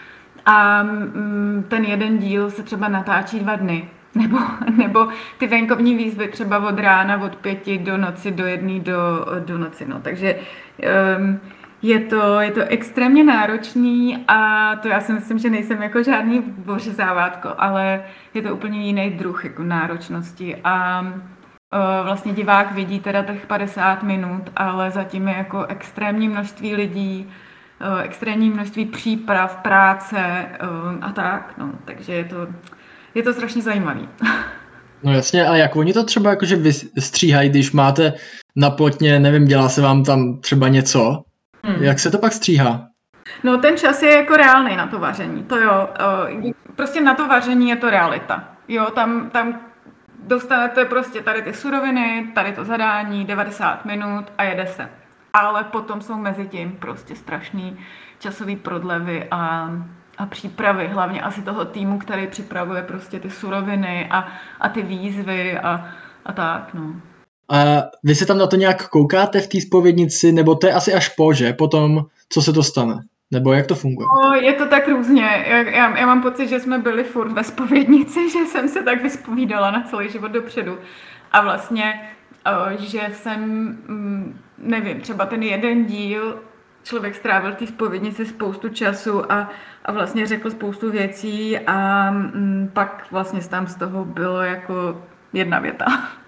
A mm, ten jeden díl se třeba natáčí dva dny. Nebo, nebo ty venkovní výzvy třeba od rána od pěti do noci, do jedné do, do noci. No. Takže um, je, to, je to extrémně náročný a to já si myslím, že nejsem jako žádný ořezávátko, ale je to úplně jiný druh jako náročnosti. A vlastně divák vidí teda těch padesát minut, ale zatím je jako extrémní množství lidí, extrémní množství příprav, práce a tak, no, takže je to, je to strašně zajímavý. No jasně, a jak oni to třeba jakože vystříhají, když máte na plotně, nevím, dělá se vám tam třeba něco, hmm. jak se to pak stříhá? No ten čas je jako reálný na to vaření, to jo, prostě na to vaření je to realita, jo, tam, tam dostanete prostě tady ty suroviny, tady to zadání, devadesát minut a jede se. Ale potom jsou mezi tím prostě strašný časový prodlevy a, a přípravy, hlavně asi toho týmu, který připravuje prostě ty suroviny a, a ty výzvy a, a tak, no. A vy se tam na to nějak koukáte v té zpovědnici, nebo to je asi až po, že? Potom, co se to stane? Nebo jak to funguje? No, je to tak různě. Já, já mám pocit, že jsme byli furt ve zpovědnici, že jsem se tak vyspovídala na celý život dopředu. A vlastně, že jsem, nevím, třeba ten jeden díl, člověk strávil v té zpovědnici spoustu času a, a vlastně řekl spoustu věcí a m, pak vlastně tam z toho bylo jako jedna věta.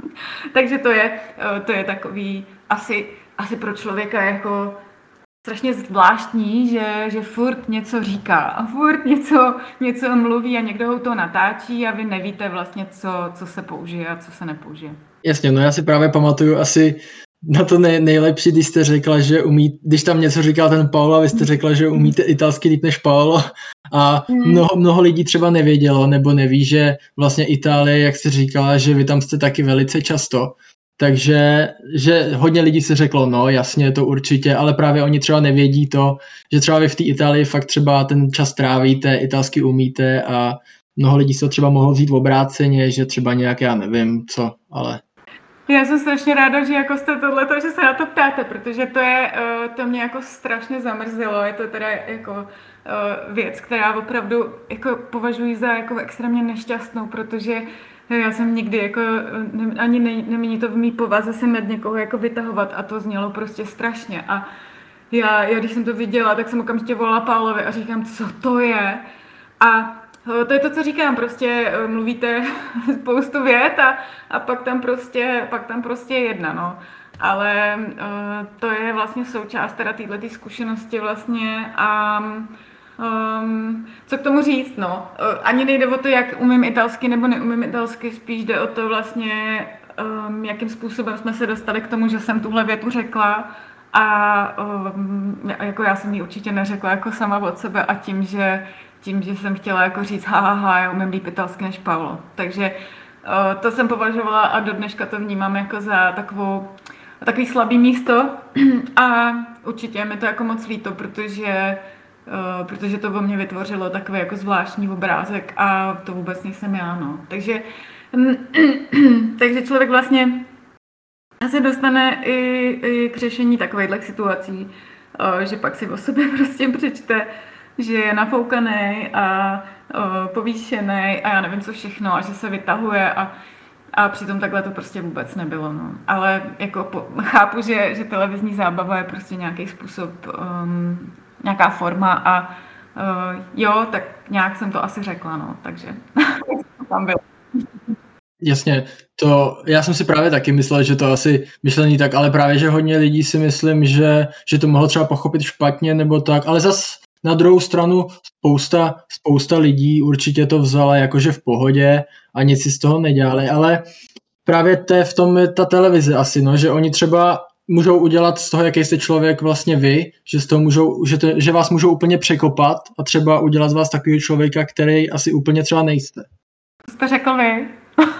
Takže to je, to je takový asi, asi pro člověka jako strašně zvláštní, že, že furt něco říká a furt něco, něco mluví a někdo ho to natáčí a vy nevíte vlastně, co, co se použije a co se nepoužije. Jasně, no já si právě pamatuju asi na to nej, nejlepší, když jste řekla, že umí, když tam něco říkal ten Paolo a vy jste řekla, že umíte italsky líp než Paolo a mnoho, mnoho lidí třeba nevědělo nebo neví, že vlastně Itálie, jak jste říkala, že vy tam jste taky velice často. Takže že hodně lidí si řeklo, no jasně, to určitě, ale právě oni třeba nevědí to, že třeba vy v té Itálii fakt třeba ten čas trávíte, italsky umíte a mnoho lidí se to třeba mohlo vzít v obráceně, že třeba nějak, já nevím co, ale... Já jsem strašně ráda, že jako jste tohleto, že se na to ptáte, protože to je, to mě jako strašně zamrzelo, je to teda jako věc, která opravdu jako považuji za jako extrémně nešťastnou, protože já jsem nikdy jako, ani ne, nemí to v mý povaze se nad někoho jako vytahovat a to znělo prostě strašně a já, já když jsem to viděla, tak jsem okamžitě volala Pálovi a říkám, co to je a to je to, co říkám, prostě mluvíte spoustu vět a, a pak tam prostě, pak tam prostě je jedna, no. Ale uh, to je vlastně součást teda této zkušenosti vlastně a um, co k tomu říct, no. Uh, ani nejde o to, jak umím italsky nebo neumím italsky, spíš jde o to vlastně, um, jakým způsobem jsme se dostali k tomu, že jsem tuhle větu řekla a um, jako já jsem ji určitě neřekla jako sama od sebe a tím, že tím, že jsem chtěla jako říct, ha, ha, ha, já umím líp italsky než Paolo. Takže uh, to jsem považovala a do dneška to vnímám jako za takovou, takový slabý místo a určitě mi to jako moc líto, protože, uh, protože to o mě vytvořilo takový jako zvláštní obrázek a to vůbec nejsem já, no. Takže, takže člověk vlastně asi dostane i, i k řešení takovýchhle situací, uh, že pak si o sobě prostě přečte, že je nafoukaný a o, povýšený a já nevím co všechno a že se vytahuje a, a přitom takhle to prostě vůbec nebylo. No. Ale jako po, chápu, že, že televizní zábava je prostě nějaký způsob, um, nějaká forma a uh, jo, tak nějak jsem to asi řekla, no, takže tam bylo. Jasně, to, já jsem si právě taky myslel, že to asi myšlení tak, ale právě, že hodně lidí si myslím, že, že to mohlo třeba pochopit špatně nebo tak, ale zas na druhou stranu spousta, spousta lidí určitě to vzala jakože v pohodě a nic si z toho nedělali, ale právě to je v tom ta televize asi, no, že oni třeba můžou udělat z toho, jaký jste člověk vlastně vy, že, z toho můžou, že, to, že vás můžou úplně překopat a třeba udělat z vás takového člověka, který asi úplně třeba nejste. Co jste řekl vy?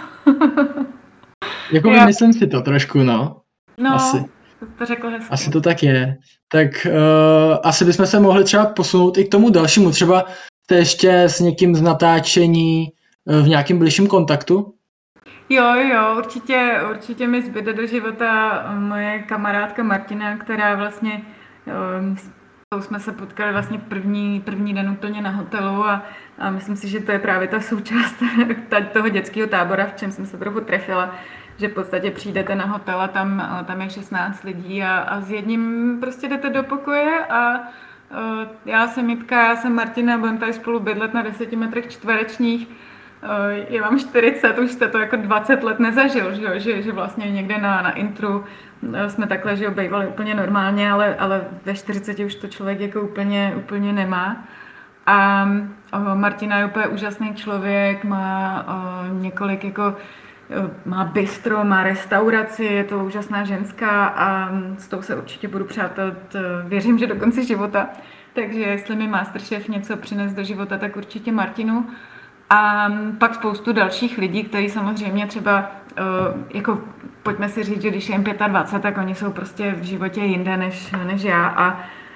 Jako Já- myslím si to trošku, no. No, Asi. to jste řekl hezky. Asi to tak je. Tak uh, asi bychom se mohli třeba posunout i k tomu dalšímu. Třeba jste ještě s někým z natáčení uh, v nějakém bližším kontaktu? Jo, jo, určitě, určitě mi zbyde do života moje kamarádka Martina, která vlastně, um, s tou jsme se potkali vlastně první, první den úplně na hotelu a, a myslím si, že to je právě ta součást ta- toho dětského tábora, v čem jsem se trochu trefila, že v podstatě přijdete na hotel a tam, a tam je šestnáct lidí a, a s jedním prostě jdete do pokoje a uh, já jsem Jitka, já jsem Martina, budeme tady spolu bydlet na deseti metrech čtverečních. Uh, je vám čtyřicet, už jste to jako dvacet let nezažil, že, jo? že, že vlastně někde na, na intru uh, jsme takhle, že obejvali úplně normálně, ale, ale ve čtyřiceti už to člověk jako úplně, úplně nemá. A uh, Martina je úplně úžasný člověk, má uh, několik jako uh, má bistro, má restauraci, je to úžasná ženská a s tou se určitě budu přátelit, uh, věřím, že do konce života. Takže jestli mi Masterchef něco přines do života, tak určitě Martinu. A pak spoustu dalších lidí, kteří samozřejmě třeba, jako pojďme si říct, že když je jim dvacet pět, tak oni jsou prostě v životě jinde než, než já a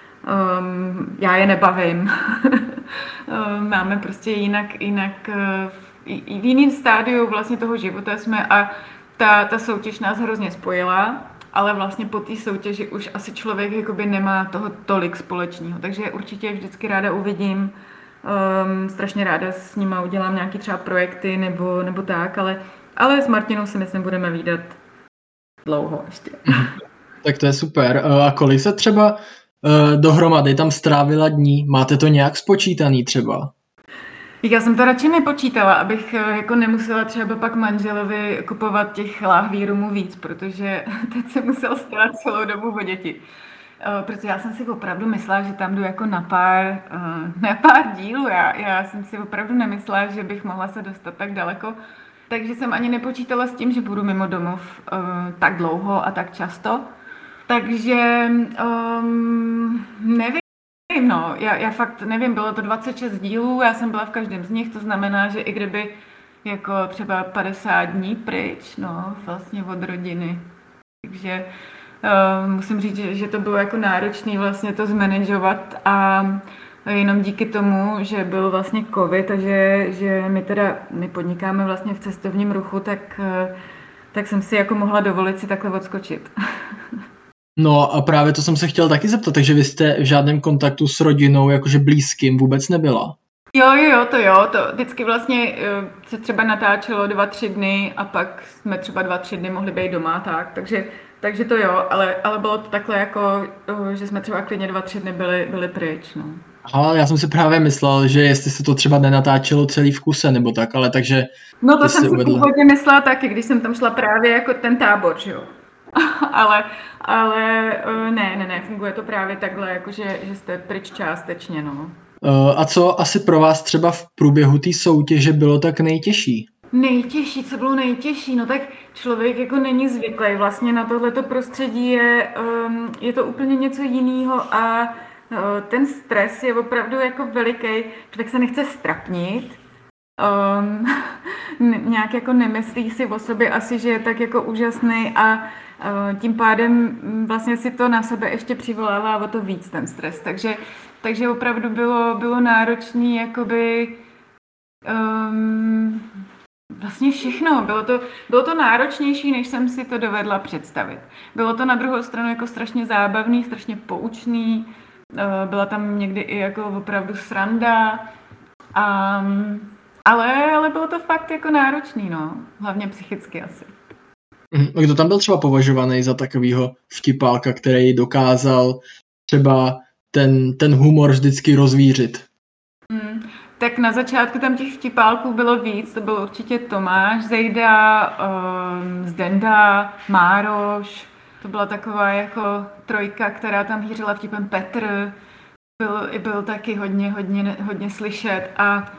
um, já je nebavím. Máme prostě jinak, jinak v jiném stádiu vlastně toho života jsme a ta, ta soutěž nás hrozně spojila, ale vlastně po té soutěži už asi člověk jakoby nemá toho tolik společného, takže určitě vždycky ráda uvidím. Um, strašně ráda s nima udělám nějaký třeba projekty nebo, nebo tak, ale, ale s Martinou si myslím, budeme vídat dlouho ještě. Tak to je super. A kolik se třeba uh, dohromady tam strávila dní? Máte to nějak spočítaný třeba? Já jsem to radši nepočítala, abych jako nemusela třeba pak manželovi kupovat těch láhví rumu víc, protože teď se musel starat celou dobu o děti. Protože já jsem si opravdu myslela, že tam jdu jako na pár, na pár dílů. Já, já jsem si opravdu nemyslela, že bych mohla se dostat tak daleko. Takže jsem ani nepočítala s tím, že budu mimo domov tak dlouho a tak často. Takže um, nevím, no, já, já fakt nevím, bylo to dvacet šest dílů, já jsem byla v každém z nich, to znamená, že i kdyby jako třeba padesát dní pryč, no, vlastně od rodiny. Takže Uh, musím říct, že, že to bylo jako náročné vlastně to zmanažovat a jenom díky tomu, že byl vlastně covid, takže že my teda my podnikáme vlastně v cestovním ruchu, tak, uh, tak jsem si jako mohla dovolit si takhle odskočit. No a právě to jsem se chtěl taky zeptat, takže vy jste v žádném kontaktu s rodinou, jakože blízkým, vůbec nebyla? Jo, jo, jo, to jo, to vždycky vlastně uh, se třeba natáčelo dva, tři dny a pak jsme třeba dva, tři dny mohli být doma, tak, takže Takže to jo, ale, ale bylo to takhle jako, že jsme třeba klidně dva, tři dny byli, byli pryč, no. Aha, já jsem si právě myslel, že jestli se to třeba nenatáčelo celý v kuse, nebo tak, ale takže... No to jsem si původně myslela taky, když jsem tam šla právě jako ten tábor, že jo. ale, ale ne, ne, ne, funguje to právě takhle, jakože, že jste pryč částečně, no. A co asi pro vás třeba v průběhu té soutěže bylo tak nejtěžší? Nejtěžší, co bylo nejtěžší, no tak člověk jako není zvyklý vlastně na tohleto prostředí, je, um, je to úplně něco jiného a uh, ten stres je opravdu jako veliký, člověk se nechce strapnit, um, nějak jako nemyslí si o sobě asi, že je tak jako úžasný a uh, tím pádem vlastně si to na sebe ještě přivolává o to víc ten stres, takže, takže opravdu bylo, bylo náročný jakoby um, vlastně všechno. Bylo to, bylo to náročnější, než jsem si to dovedla představit. Bylo to na druhou stranu jako strašně zábavný, strašně poučný. Byla tam někdy i jako opravdu sranda. A, ale, ale bylo to fakt jako náročný, no. Hlavně psychicky asi. Kdo tam byl třeba považovaný za takovýho vtipálka, který dokázal třeba ten, ten humor vždycky rozvířit? Hmm. Tak na začátku tam těch vtipálků bylo víc, to byl určitě Tomáš Zejda, um, Zdenda, Mároš, to byla taková jako trojka, která tam hýřila vtipem Petr, byl, byl taky hodně, hodně, hodně slyšet a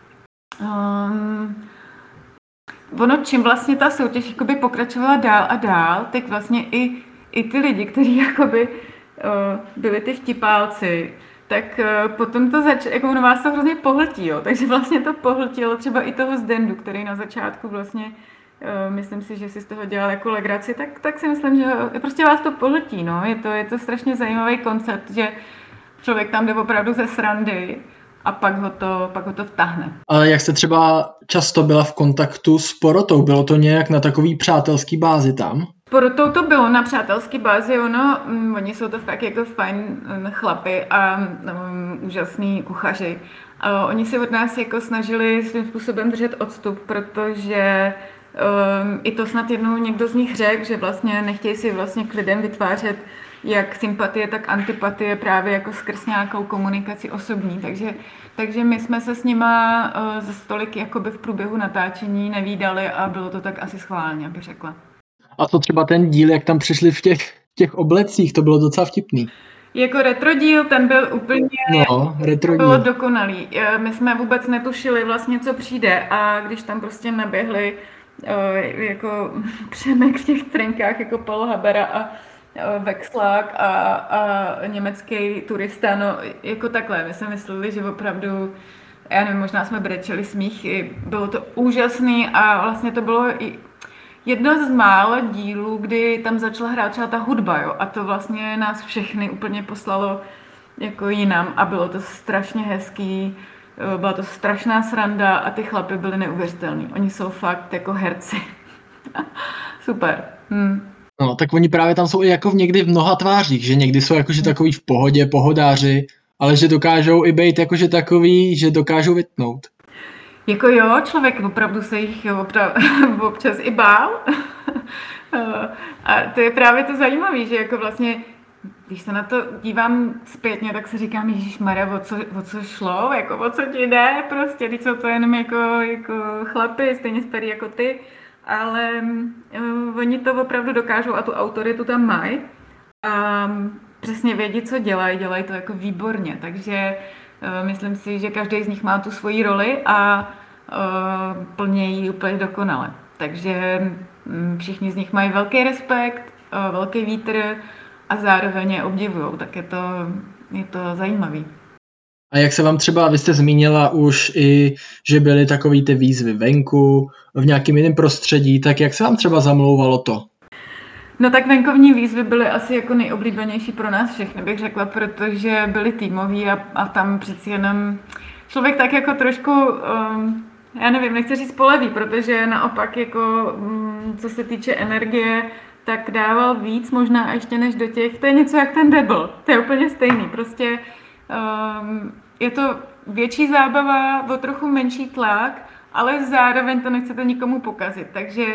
um, ono, čím vlastně ta soutěž jakoby pokračovala dál a dál, tak vlastně i, i ty lidi, kteří jakoby uh, byli ty vtipálci, tak uh, potom to začalo, jako ono vás to hrozně pohltí, jo, takže vlastně to pohltilo třeba i toho Zdendu, který na začátku vlastně, uh, myslím si, že si z toho dělal jako legraci, tak, tak si myslím, že prostě vás to pohltí, no, je to, je to strašně zajímavý koncept, že člověk tam jde opravdu ze srandy, a pak ho to, pak ho to vtáhne. Ale jak jste třeba často byla v kontaktu s porotou? Bylo to nějak na takový přátelský bázi tam? S porotou to bylo na přátelský bázi, ono, um, oni jsou to fakt jako fajn um, chlapy a um, úžasný kuchaři. Uh, oni si od nás jako snažili svým způsobem držet odstup, protože um, i to snad jednou někdo z nich řekl, že vlastně nechtějí si vlastně k lidem vytvářet jak sympatie, tak antipatie právě jako skrz nějakou komunikaci osobní. Takže, takže my jsme se s nima uh, ze stolik jakoby v průběhu natáčení nevídali a bylo to tak asi schválně, bych řekla. A to třeba ten díl, jak tam přišli v těch, těch oblecích, to bylo docela vtipný. Jako retrodíl, ten byl úplně no, retrodíl. Bylo dokonalý. My jsme vůbec netušili vlastně, co přijde a když tam prostě naběhli uh, jako Přemek v těch trenkách jako Paul Habera a Vexlák a, a německý turista, no jako takhle, my jsme mysleli, že opravdu, já nevím, možná jsme brečeli smíchy, bylo to úžasný a vlastně to bylo i jedno z mála dílů, kdy tam začala hrát třeba ta hudba, jo, a to vlastně nás všechny úplně poslalo jako jinam a bylo to strašně hezký, byla to strašná sranda a ty chlapy byly neuvěřitelný, oni jsou fakt jako herci. Super. Hm. No, tak oni právě tam jsou i jako v někdy v mnoha tvářích, že někdy jsou jakože takový v pohodě, pohodáři, ale že dokážou i být jakože takový, že dokážou vytnout. Jako jo, člověk opravdu se jich opra- občas i bál. A to je právě to zajímavé, že jako vlastně, když se na to dívám zpětně, tak si říkám, ježišmarja, o co, o co šlo, jako o co ti jde, prostě, když jsou to jenom jako, jako chlapy, stejně starý jako ty. Ale uh, oni to opravdu dokážou a tu autoritu tam mají a přesně vědí, co dělají, dělají to jako výborně, takže uh, myslím si, že každý z nich má tu svoji roli a uh, plní ji úplně dokonale. Takže um, všichni z nich mají velký respekt, uh, velký vítr a zároveň je obdivujou, tak je to, je to zajímavý. A jak se vám třeba, vy jste zmínila už i, že byly takový ty výzvy venku, v nějakém jiném prostředí, tak jak se vám třeba zamlouvalo to? No tak venkovní výzvy byly asi jako nejoblíbenější pro nás všechny, bych řekla, protože byly týmový a, a tam přeci jenom člověk tak jako trošku, um, já nevím, nechci říct poleví, protože naopak jako, um, co se týče energie, tak dával víc možná ještě než do těch, to je něco jak ten Rebel, to je úplně stejný, prostě um, je to větší zábava, o trochu menší tlak, ale zároveň to nechcete nikomu pokazit, takže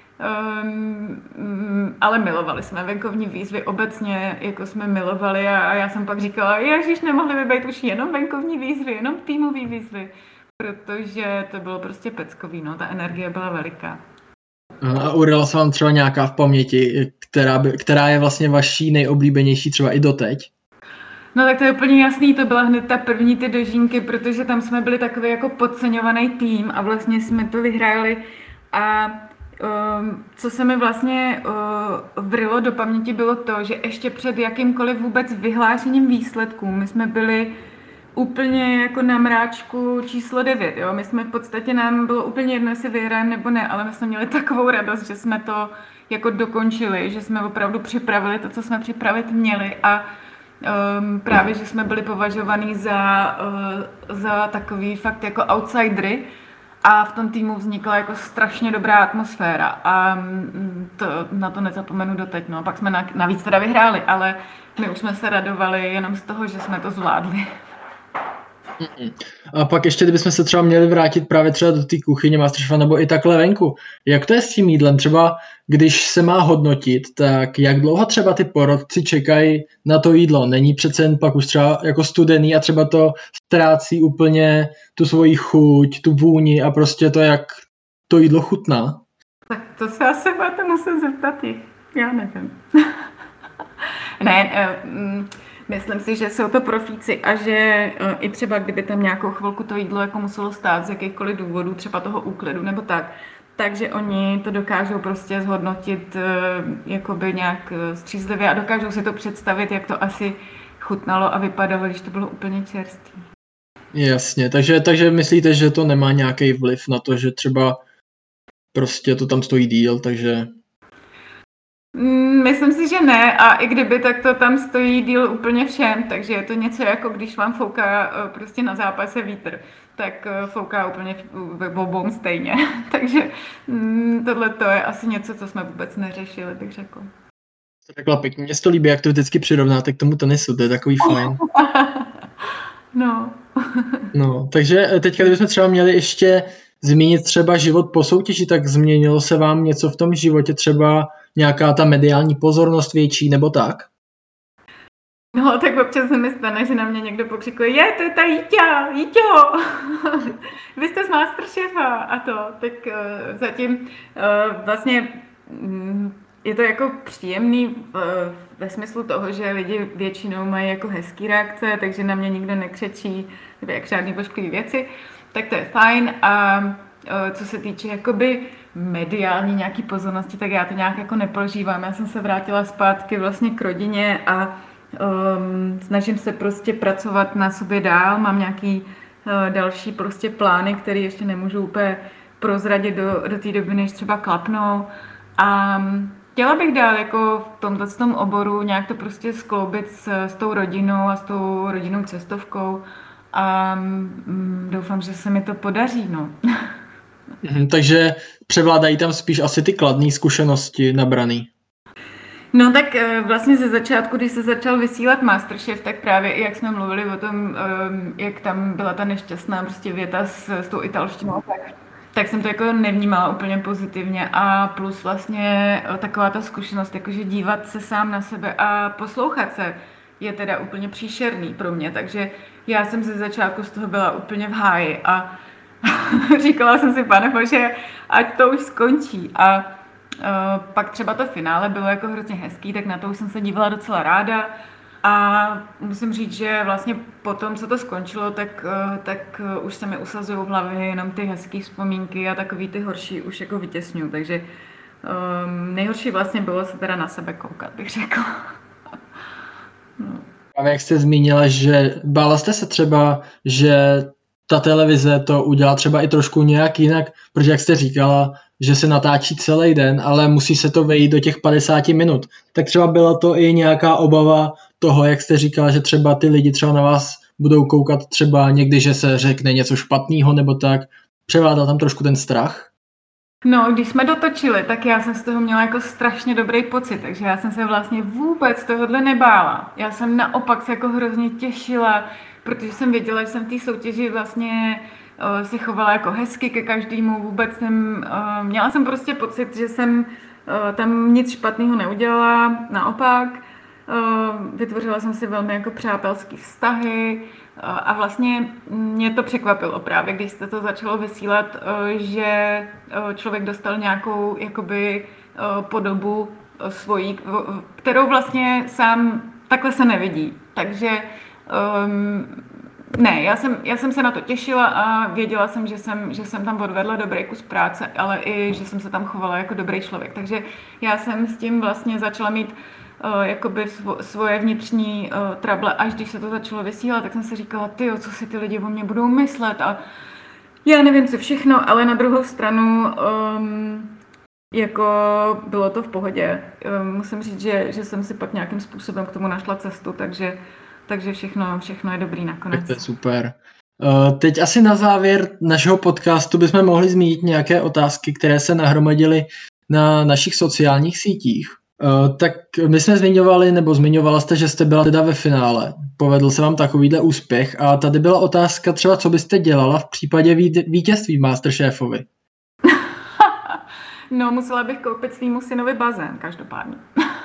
um, ale milovali jsme venkovní výzvy obecně, jako jsme milovali a, a já jsem pak říkala, ježiš, nemohly by být už jenom venkovní výzvy, jenom týmový výzvy, protože to bylo prostě peckový, no, ta energie byla veliká. A urala se vám třeba nějaká v paměti, která, by, která je vlastně vaší nejoblíbenější třeba i doteď? No tak to je úplně jasný, to byla hned ta první ty dožínky, protože tam jsme byli takový jako podceňovaný tým a vlastně jsme to vyhráli a um, co se mi vlastně uh, vrilo do paměti bylo to, že ještě před jakýmkoliv vůbec vyhlášením výsledků my jsme byli úplně jako na mráčku číslo devět, jo, my jsme v podstatě, nám bylo úplně jedno, jestli vyhrajeme nebo ne, ale my jsme měli takovou radost, že jsme to jako dokončili, že jsme opravdu připravili to, co jsme připravit měli a Um, právě, že jsme byli považovaní za, uh, za takový fakt jako outsidery a v tom týmu vznikla jako strašně dobrá atmosféra a um, to, na to nezapomenu doteď, no. Pak jsme na, navíc teda vyhráli, ale my už jsme se radovali jenom z toho, že jsme to zvládli. Mm-mm. A pak ještě, kdybychom se třeba měli vrátit právě třeba do té kuchyně Masterchefa nebo i takhle venku. Jak to je s tím jídlem? Třeba když se má hodnotit, tak jak dlouho třeba ty porotci čekají na to jídlo? Není přece jen pak už třeba jako studený a třeba to ztrácí úplně tu svoji chuť, tu vůni a prostě to, jak to jídlo chutná? Tak to se asi budete muset zeptat jich. Já nevím. ne, um, myslím si, že jsou to profíci a že uh, i třeba kdyby tam nějakou chvilku to jídlo jako muselo stát z jakýchkoliv důvodů, třeba toho úklidu nebo tak, takže oni to dokážou prostě zhodnotit uh, jakoby nějak uh, střízlivě a dokážou si to představit, jak to asi chutnalo a vypadalo, když to bylo úplně čerstvé. Jasně, takže, takže myslíte, že to nemá nějaký vliv na to, že třeba prostě to tam stojí díl, takže... Myslím si, že ne a i kdyby, tak to tam stojí díl úplně všem, takže je to něco jako když vám fouká prostě na zápase vítr, tak fouká úplně v obou stejně, takže tohle to je asi něco, co jsme vůbec neřešili, bych řekl. To řekla pěkně, mě to líbí, jak to vždycky přirovnáte k tomu tenisu, to je takový fajn. No. No, takže teďka, kdybychom třeba měli ještě zmínit třeba život po soutěži, tak změnilo se vám něco v tom životě, třeba nějaká ta mediální pozornost větší nebo tak? No, tak občas se mi stane, že na mě někdo pokřikuje, je, to je ta Jíťa, Jíťo, vy jste z Masterchefa a to, tak uh, zatím uh, vlastně um, je to jako příjemný uh, ve smyslu toho, že lidi většinou mají jako hezký reakce, takže na mě nikdo nekřečí jak žádný božkový věci, tak to je fajn a uh, co se týče jakoby mediální nějaký pozornosti, tak já to nějak jako neprožívám. Já jsem se vrátila zpátky vlastně k rodině a um, snažím se prostě pracovat na sobě dál. Mám nějaký uh, další prostě plány, které ještě nemůžu úplně prozradit do, do té doby, než třeba klapnou. A um, chtěla bych dál jako v tomto tom oboru nějak to prostě skloubit s, s tou rodinou a s tou rodinnou cestovkou. A um, doufám, že se mi to podaří, no. Mhm, takže převládají tam spíš asi ty kladné zkušenosti nabraný. No tak vlastně ze začátku, když se začal vysílat Masterchef, tak právě i jak jsme mluvili o tom, jak tam byla ta nešťastná prostě věta s, s tou italštinou, tak, tak jsem to jako nevnímala úplně pozitivně a plus vlastně taková ta zkušenost, jakože dívat se sám na sebe a poslouchat se je teda úplně příšerný pro mě, takže já jsem ze začátku z toho byla úplně v háji a říkala jsem si, pane bože, ať to už skončí. A uh, pak třeba to finále bylo jako hrozně hezký, tak na to už jsem se dívala docela ráda. A musím říct, že vlastně po tom, co to skončilo, tak, uh, tak uh, už se mi usazují v hlavě jenom ty hezké vzpomínky a takový ty horší už jako vytěsňuju. Takže um, nejhorší vlastně bylo se teda na sebe koukat, bych řekla. no. A jak jste zmínila, že bála jste se třeba, že ta televize to udělá třeba i trošku nějak jinak, protože jak jste říkala, že se natáčí celý den, ale musí se to vejít do těch padesát minut. Tak třeba byla to i nějaká obava toho, jak jste říkala, že třeba ty lidi třeba na vás budou koukat třeba někdy, že se řekne něco špatného nebo tak. Převládal tam trošku ten strach? No, když jsme dotočili, tak já jsem z toho měla jako strašně dobrý pocit, takže já jsem se vlastně vůbec tohohle nebála. Já jsem naopak se jako hrozně těšila, protože jsem věděla, že jsem v té soutěži vlastně uh, se chovala jako hezky ke každému, vůbec jsem, uh, měla jsem prostě pocit, že jsem uh, tam nic špatného neudělala, naopak. Uh, vytvořila jsem si velmi jako přátelský vztahy uh, a vlastně mě to překvapilo právě, když se to začalo vysílat, uh, že uh, člověk dostal nějakou jakoby uh, podobu uh, svojí, uh, kterou vlastně sám takhle se nevidí. Takže um, ne, já jsem, já jsem se na to těšila a věděla jsem, že jsem, že jsem tam odvedla dobrý kus práce, ale i, že jsem se tam chovala jako dobrý člověk. Takže já jsem s tím vlastně začala mít Uh, jakoby svo, svoje vnitřní uh, trable, až když se to začalo vysílat, tak jsem si říkala, tyjo, co si ty lidi o mě budou myslet a já nevím co všechno, ale na druhou stranu um, jako bylo to v pohodě. Um, musím říct, že, že jsem si pak nějakým způsobem k tomu našla cestu, takže, takže všechno, všechno je dobrý nakonec. Tak to je super. Uh, teď asi na závěr našeho podcastu bychom mohli zmínit nějaké otázky, které se nahromadily na našich sociálních sítích. Uh, tak my jsme zmiňovali, nebo zmiňovala jste, že jste byla teda ve finále. Povedl se vám takovýhle úspěch a tady byla otázka třeba, co byste dělala v případě vítězství Masterchefovi. No, musela bych koupit svýmu synovi bazén, každopádně.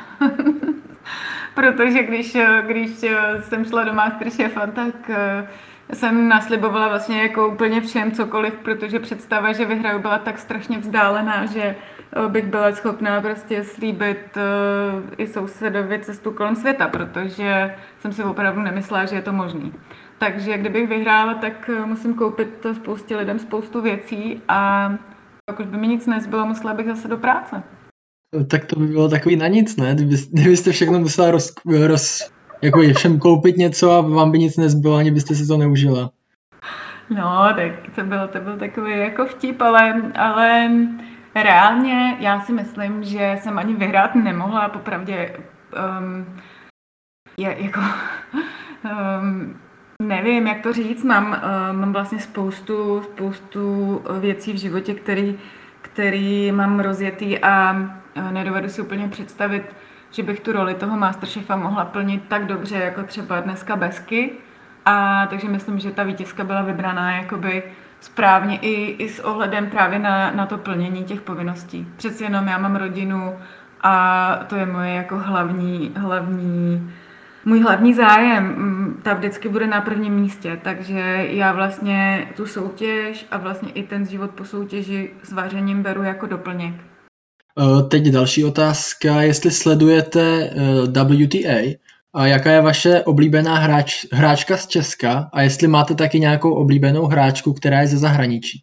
Protože když, když jsem šla do Masterchefa, tak jsem naslibovala vlastně jako úplně všem cokoliv, protože představa, že vyhraju, byla tak strašně vzdálená, že bych byla schopná prostě slíbit i sousedovi cestu kolem světa, protože jsem si opravdu nemyslela, že je to možný. Takže kdybych vyhrála, tak musím koupit spoustě lidem spoustu věcí a pokud by mi nic nezbylo, musela bych zase do práce. Tak to by bylo takový na nic, ne? Kdybyste všechno musela roz, roz, jako všem koupit něco a vám by nic nezbylo, ani byste si to neužila. No, tak to byl, to byl takový jako vtip, ale, ale reálně já si myslím, že jsem ani vyhrát nemohla, popravdě um, je, jako, um, nevím, jak to říct, mám, um, mám vlastně spoustu, spoustu věcí v životě, který, který mám rozjetý a nedovedu si úplně představit, že bych tu roli toho Masterchefa mohla plnit tak dobře, jako třeba dneska Besky. A takže myslím, že ta vítězka byla vybraná jakoby správně i, i s ohledem právě na, na to plnění těch povinností. Přeci jenom já mám rodinu a to je moje jako hlavní, hlavní, můj hlavní zájem. Ta vždycky bude na prvním místě, takže já vlastně tu soutěž a vlastně i ten život po soutěži s vařením beru jako doplněk. Teď další otázka, jestli sledujete W T A a jaká je vaše oblíbená hráč, hráčka z Česka a jestli máte taky nějakou oblíbenou hráčku, která je ze zahraničí.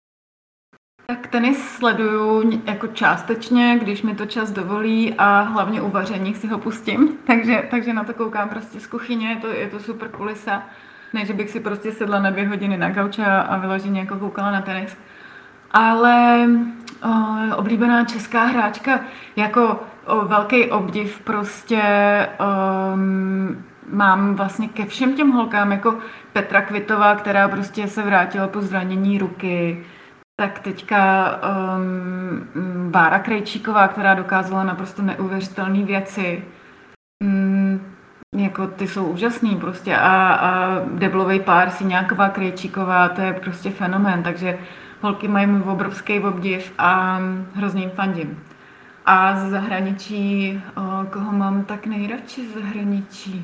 Tak tenis sleduju jako částečně, když mi to čas dovolí a hlavně u vaření si ho pustím, takže, takže na to koukám prostě z kuchyně, je to, je to super kulisa, ne, že bych si prostě sedla na dvě hodiny na gauč a, a vyloženě jako koukala na tenis. Ale o, oblíbená česká hráčka, jako o, velký obdiv prostě um, mám vlastně ke všem těm holkám, jako Petra Kvitová, která prostě se vrátila po zranění ruky, tak teďka um, Bára Krejčíková, která dokázala naprosto neuvěřitelné věci. Um, jako ty jsou úžasný prostě a, a deblový pár Siňáková Krejčíková, to je prostě fenomén, takže holky mají můj obrovský obdiv a hrozně jim fandím. A z zahraničí, o, koho mám tak nejradši z zahraničí?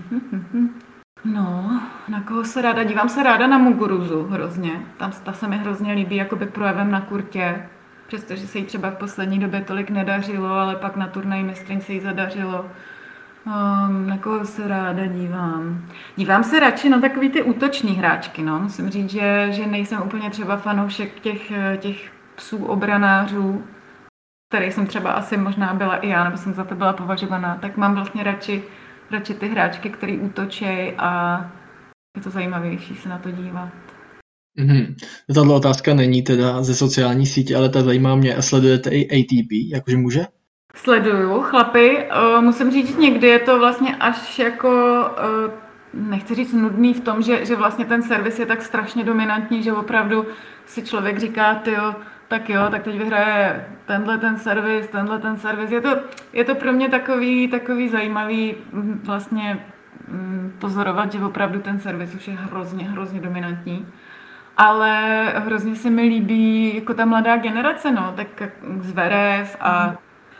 No, na koho se ráda, dívám se ráda na Muguruzu hrozně. Tam ta se mi hrozně líbí jakoby projevem na kurtě, přestože se jí třeba v poslední době tolik nedařilo, ale pak na turnaji mistryň se jí zadařilo. Um, na koho se ráda dívám? Dívám se radši na takový ty útoční hráčky, no. Musím říct, že, že nejsem úplně třeba fanoušek těch, těch psů obranářů, který jsem třeba asi možná byla i já, nebo jsem za to byla považovaná, tak mám vlastně radši, radši ty hráčky, který útočí a je to zajímavější se na to dívat. Mm-hmm. Tato otázka není teda ze sociální sítě, ale ta zajímá mě. A sledujete i A T P, jakože muže? Sleduju, chlapy. Uh, musím říct, že někdy je to vlastně až jako, uh, nechci říct nudný v tom, že, že vlastně ten servis je tak strašně dominantní, že opravdu si člověk říká, tyjo, tak jo, tak teď vyhraje tenhle ten servis, tenhle ten servis. Je to, je to pro mě takový, takový zajímavý vlastně pozorovat, že opravdu ten servis už je hrozně, hrozně dominantní. Ale hrozně se mi líbí jako ta mladá generace, no, tak Zverev a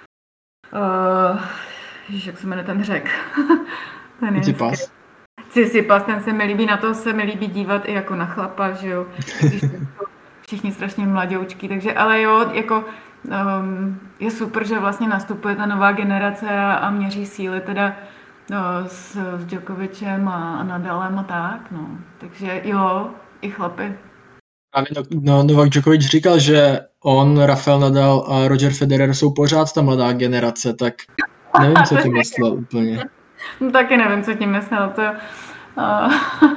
uh, jak se jmenuje ten Řek? Tsitsipas. Tsitsipas, ten se mi líbí, na to se mi líbí dívat i jako na chlapa, že jo. Když všichni strašně mladoučky, takže ale jo, jako um, je super, že vlastně nastupuje ta nová generace a, a měří síly teda no, s, s Djokovicem a, a Nadalem a tak, no. Takže jo, i chlapy. No, no, Novak Djokovic říkal, že on, Rafael Nadal a Roger Federer jsou pořád ta mladá generace, tak nevím, co tím myslel úplně. No, taky nevím, co tím myslel, to uh,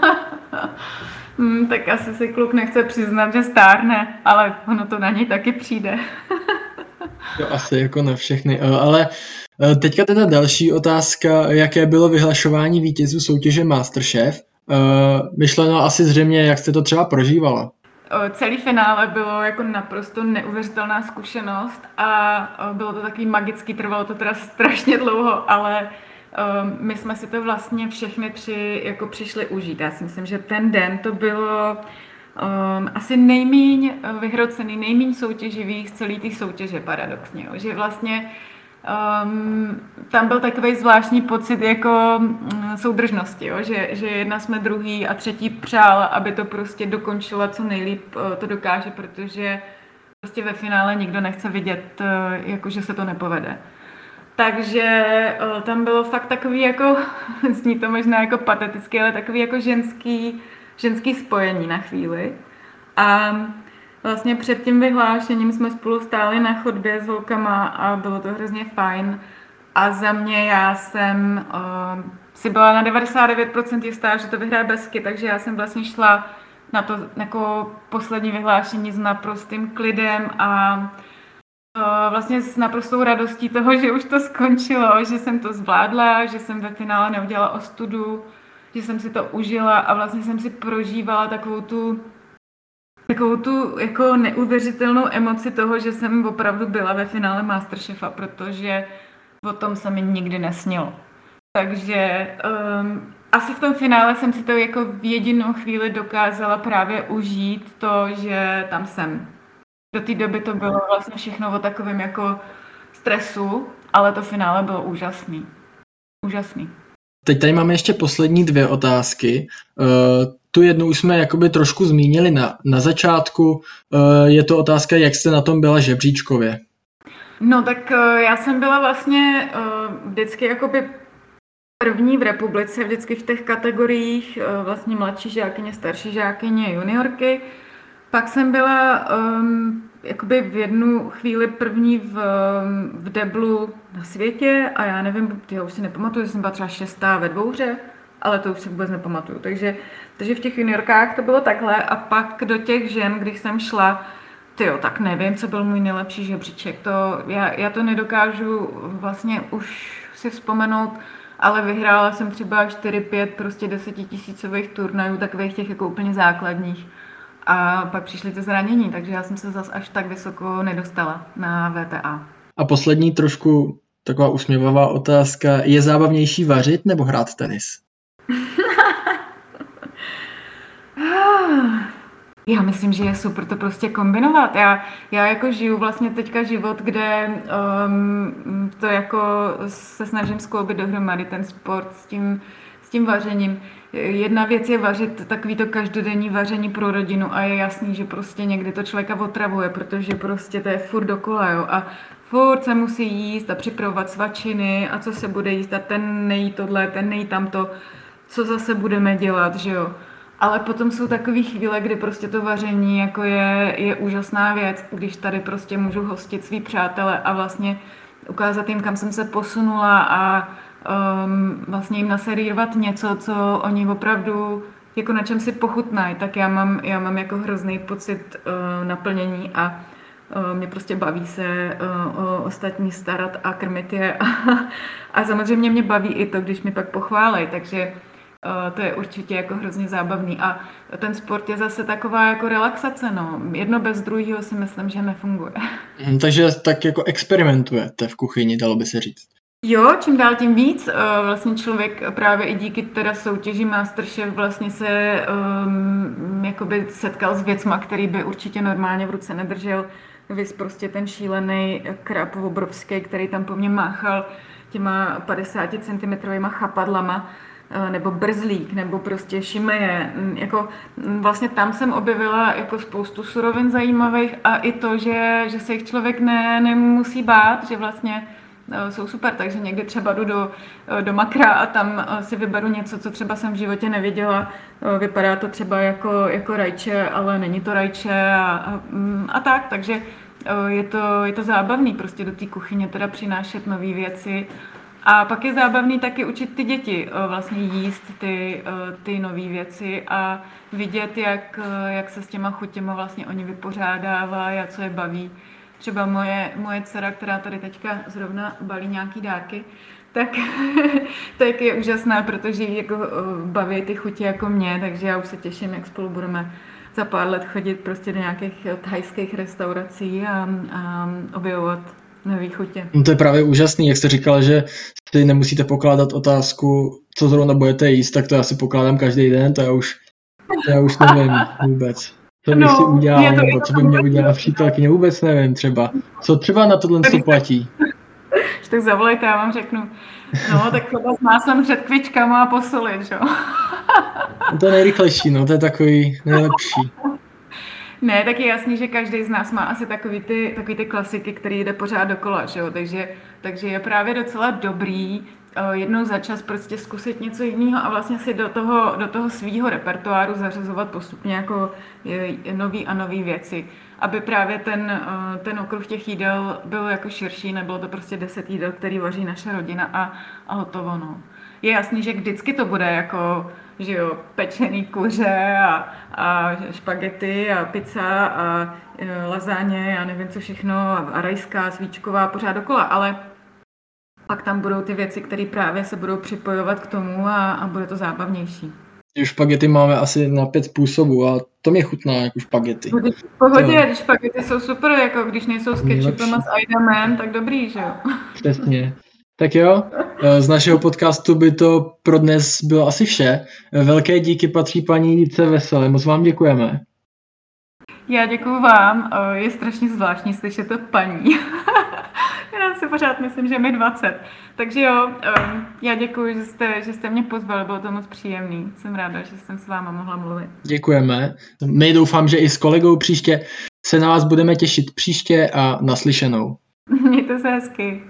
hmm, tak asi si kluk nechce přiznat, že stárne, ale ono to na něj taky přijde. To asi jako na všechny, ale teďka teda další otázka, jaké bylo vyhlašování vítězů soutěže MasterChef? Myšleno asi zřejmě, jak jste to třeba prožívala? celý finále bylo jako naprosto neuvěřitelná zkušenost a bylo to takový magický, trvalo to teda strašně dlouho, ale my jsme si to vlastně všechny tři jako přišli užít. Já si myslím, že ten den to bylo um, asi nejmíň vyhrocený, nejmíň soutěživý z celé té soutěže paradoxně, jo. Že vlastně um, tam byl takový zvláštní pocit jako um, soudržnosti, jo. Že, že jedna jsme druhý a třetí přála, aby to prostě dokončila co nejlíp uh, to dokáže, protože prostě ve finále nikdo nechce vidět, uh, jako že se to nepovede. Takže uh, tam bylo fakt takový jako, zní to možná jako pateticky, ale takový jako ženský, ženský spojení na chvíli. A vlastně před tím vyhlášením jsme spolu stáli na chodbě s holkama a bylo to hrozně fajn. A za mě já jsem uh, si byla na devadesát devět procent jistá, že to vyhraje Besky, takže já jsem vlastně šla na to jako poslední vyhlášení s naprostým klidem a uh, vlastně s naprostou radostí toho, že už to skončilo, že jsem to zvládla, že jsem ve finále neudělala ostudu, že jsem si to užila a vlastně jsem si prožívala takovou tu takovou tu jako neuvěřitelnou emoci toho, že jsem opravdu byla ve finále Masterchefa, protože o tom se mi nikdy nesnilo. Takže um, asi v tom finále jsem si to jako v jedinou chvíli dokázala právě užít to, že tam jsem. Do té doby to bylo vlastně všechno o takovém jako stresu, ale to finále bylo úžasný. Úžasný. Teď tady máme ještě poslední dvě otázky. Uh, tu jednu už jsme jakoby trošku zmínili na, na začátku. Uh, je to otázka, jak jste na tom byla žebříčkově. No tak uh, já jsem byla vlastně uh, vždycky jakoby první v republice, vždycky v těch kategoriích uh, vlastně mladší žákyně, starší žákyně, juniorky. Pak jsem byla um, jakoby v jednu chvíli první v, v deblu na světě a já nevím, já už si nepamatuju, že jsem byla třeba šestá ve dvouhře, ale to už si vůbec nepamatuju. Takže, takže v těch juniorkách to bylo takhle a pak do těch žen, když jsem šla, tyjo, tak nevím, co byl můj nejlepší žebříček. To, já, já to nedokážu vlastně už si vzpomenout, ale vyhrála jsem třeba čtyři pět prostě desetitisícových turnajů, takových těch jako úplně základních. A pak přišly ty zranění, takže já jsem se zas až tak vysoko nedostala na V T A. A poslední trošku taková usměvavá otázka. Je zábavnější vařit nebo hrát tenis? Já myslím, že je super to prostě kombinovat. Já, já jako žiju vlastně teďka život, kde um, to jako se snažím skloubit dohromady ten sport s tím, s tím vařením. Jedna věc je vařit takový to každodenní vaření pro rodinu a je jasný, že prostě někdy to člověka otravuje, protože prostě to je furt dokola, jo. A furt se musí jíst a připravovat svačiny a co se bude jíst a ten nejí tohle, ten nejí tamto, co zase budeme dělat, že jo. Ale potom jsou takové chvíle, kdy prostě to vaření jako je, je úžasná věc, když tady prostě můžu hostit svý přátele a vlastně ukázat jim, kam jsem se posunula a um, vlastně jim naservírovat něco, co oni opravdu jako na čem si pochutnají, tak já mám, já mám jako hrozný pocit uh, naplnění a uh, mě prostě baví se uh, o ostatní starat a krmit je a, a samozřejmě mě baví i to, když mi pak pochválej, takže Uh, to je určitě jako hrozně zábavný a ten sport je zase taková jako relaxace, no. Jedno bez druhého si myslím, že nefunguje. Hmm, takže tak jako experimentujete v kuchyni, dalo by se říct. Jo, čím dál tím víc. Uh, vlastně člověk právě i díky teda soutěži Masterchef vlastně se um, jakoby setkal s věcma, který by určitě normálně v ruce nedržel. Vys prostě ten šílený krab obrovský, který tam po mně máchal těma padesáticentimetrovýma chapadlama, nebo brzlík, nebo prostě šimeje. Jako, vlastně tam jsem objevila jako spoustu surovin zajímavých a i to, že, že se jich člověk ne, nemusí bát, že vlastně jsou super, takže někdy třeba jdu do, do Makra a tam si vyberu něco, co třeba jsem v životě neviděla. Vypadá to třeba jako, jako rajče, ale není to rajče a, a, a tak, takže je to, je to zábavný prostě do té kuchyně teda přinášet nové věci. A pak je zábavný taky učit ty děti vlastně jíst ty, ty nové věci a vidět, jak, jak se s těma chutěma vlastně oni vypořádávají a co je baví. Třeba moje, moje dcera, která tady teďka zrovna balí nějaký dárky, tak to je úžasná, protože jí jako baví ty chutě jako mě, takže já už se těším, jak spolu budeme za pár let chodit prostě do nějakých thajských restaurací a, a objevovat nový chutě. No to je právě úžasný, jak jste říkala, že si nemusíte pokládat otázku, co zrovna budete jíst, tak to já si pokládám každý den, to já už, to já už nevím vůbec. Co bych no, si udělal, to, nebo co by mě udělala přítelkyně, vůbec nevím třeba. Co třeba na tohle to platí? Tak zavolejte, já vám řeknu. No, tak chleba s máslem před kvičkama a posolit, že jo? To je nejrychlejší, no, to je takový nejlepší. Ne, tak je jasný, že každý z nás má asi takový ty, takový ty klasiky, který jde pořád dokola, že jo? Takže, takže je právě docela dobrý uh, jednou za čas prostě zkusit něco jiného a vlastně si do toho, do toho svýho repertoáru zařazovat postupně jako je, je nový a nový věci, aby právě ten, uh, ten okruh těch jídel byl jako širší, nebylo to prostě deset jídel, který vaří naše rodina a, a hotovo, no. Je jasný, že vždycky to bude jako, že jo, pečený kuře a, a špagety a pizza a e, lazáně, já nevím co všechno, a, a rajská, svíčková, pořád dokola, ale pak tam budou ty věci, které právě se budou připojovat k tomu a, a bude to zábavnější. Už špagety máme asi na pět způsobů a to mě chutná jako špagety. V pohodě, když špagety jsou super, jako když nejsou s ketchupem a s Idaman, tak dobrý, že jo? Přesně. Tak jo, z našeho podcastu by to pro dnes bylo asi vše. Velké díky patří paní Jitce Veselé, moc vám děkujeme. Já děkuju vám, je strašně zvláštní slyšet to paní. Já si pořád myslím, že mi dvacet. Takže jo, já děkuji, že jste, že jste mě pozvali, bylo to moc příjemný. Jsem ráda, že jsem s váma mohla mluvit. Děkujeme. My doufám, že i s kolegou příště se na vás budeme těšit příště a naslyšenou. Mějte se hezky.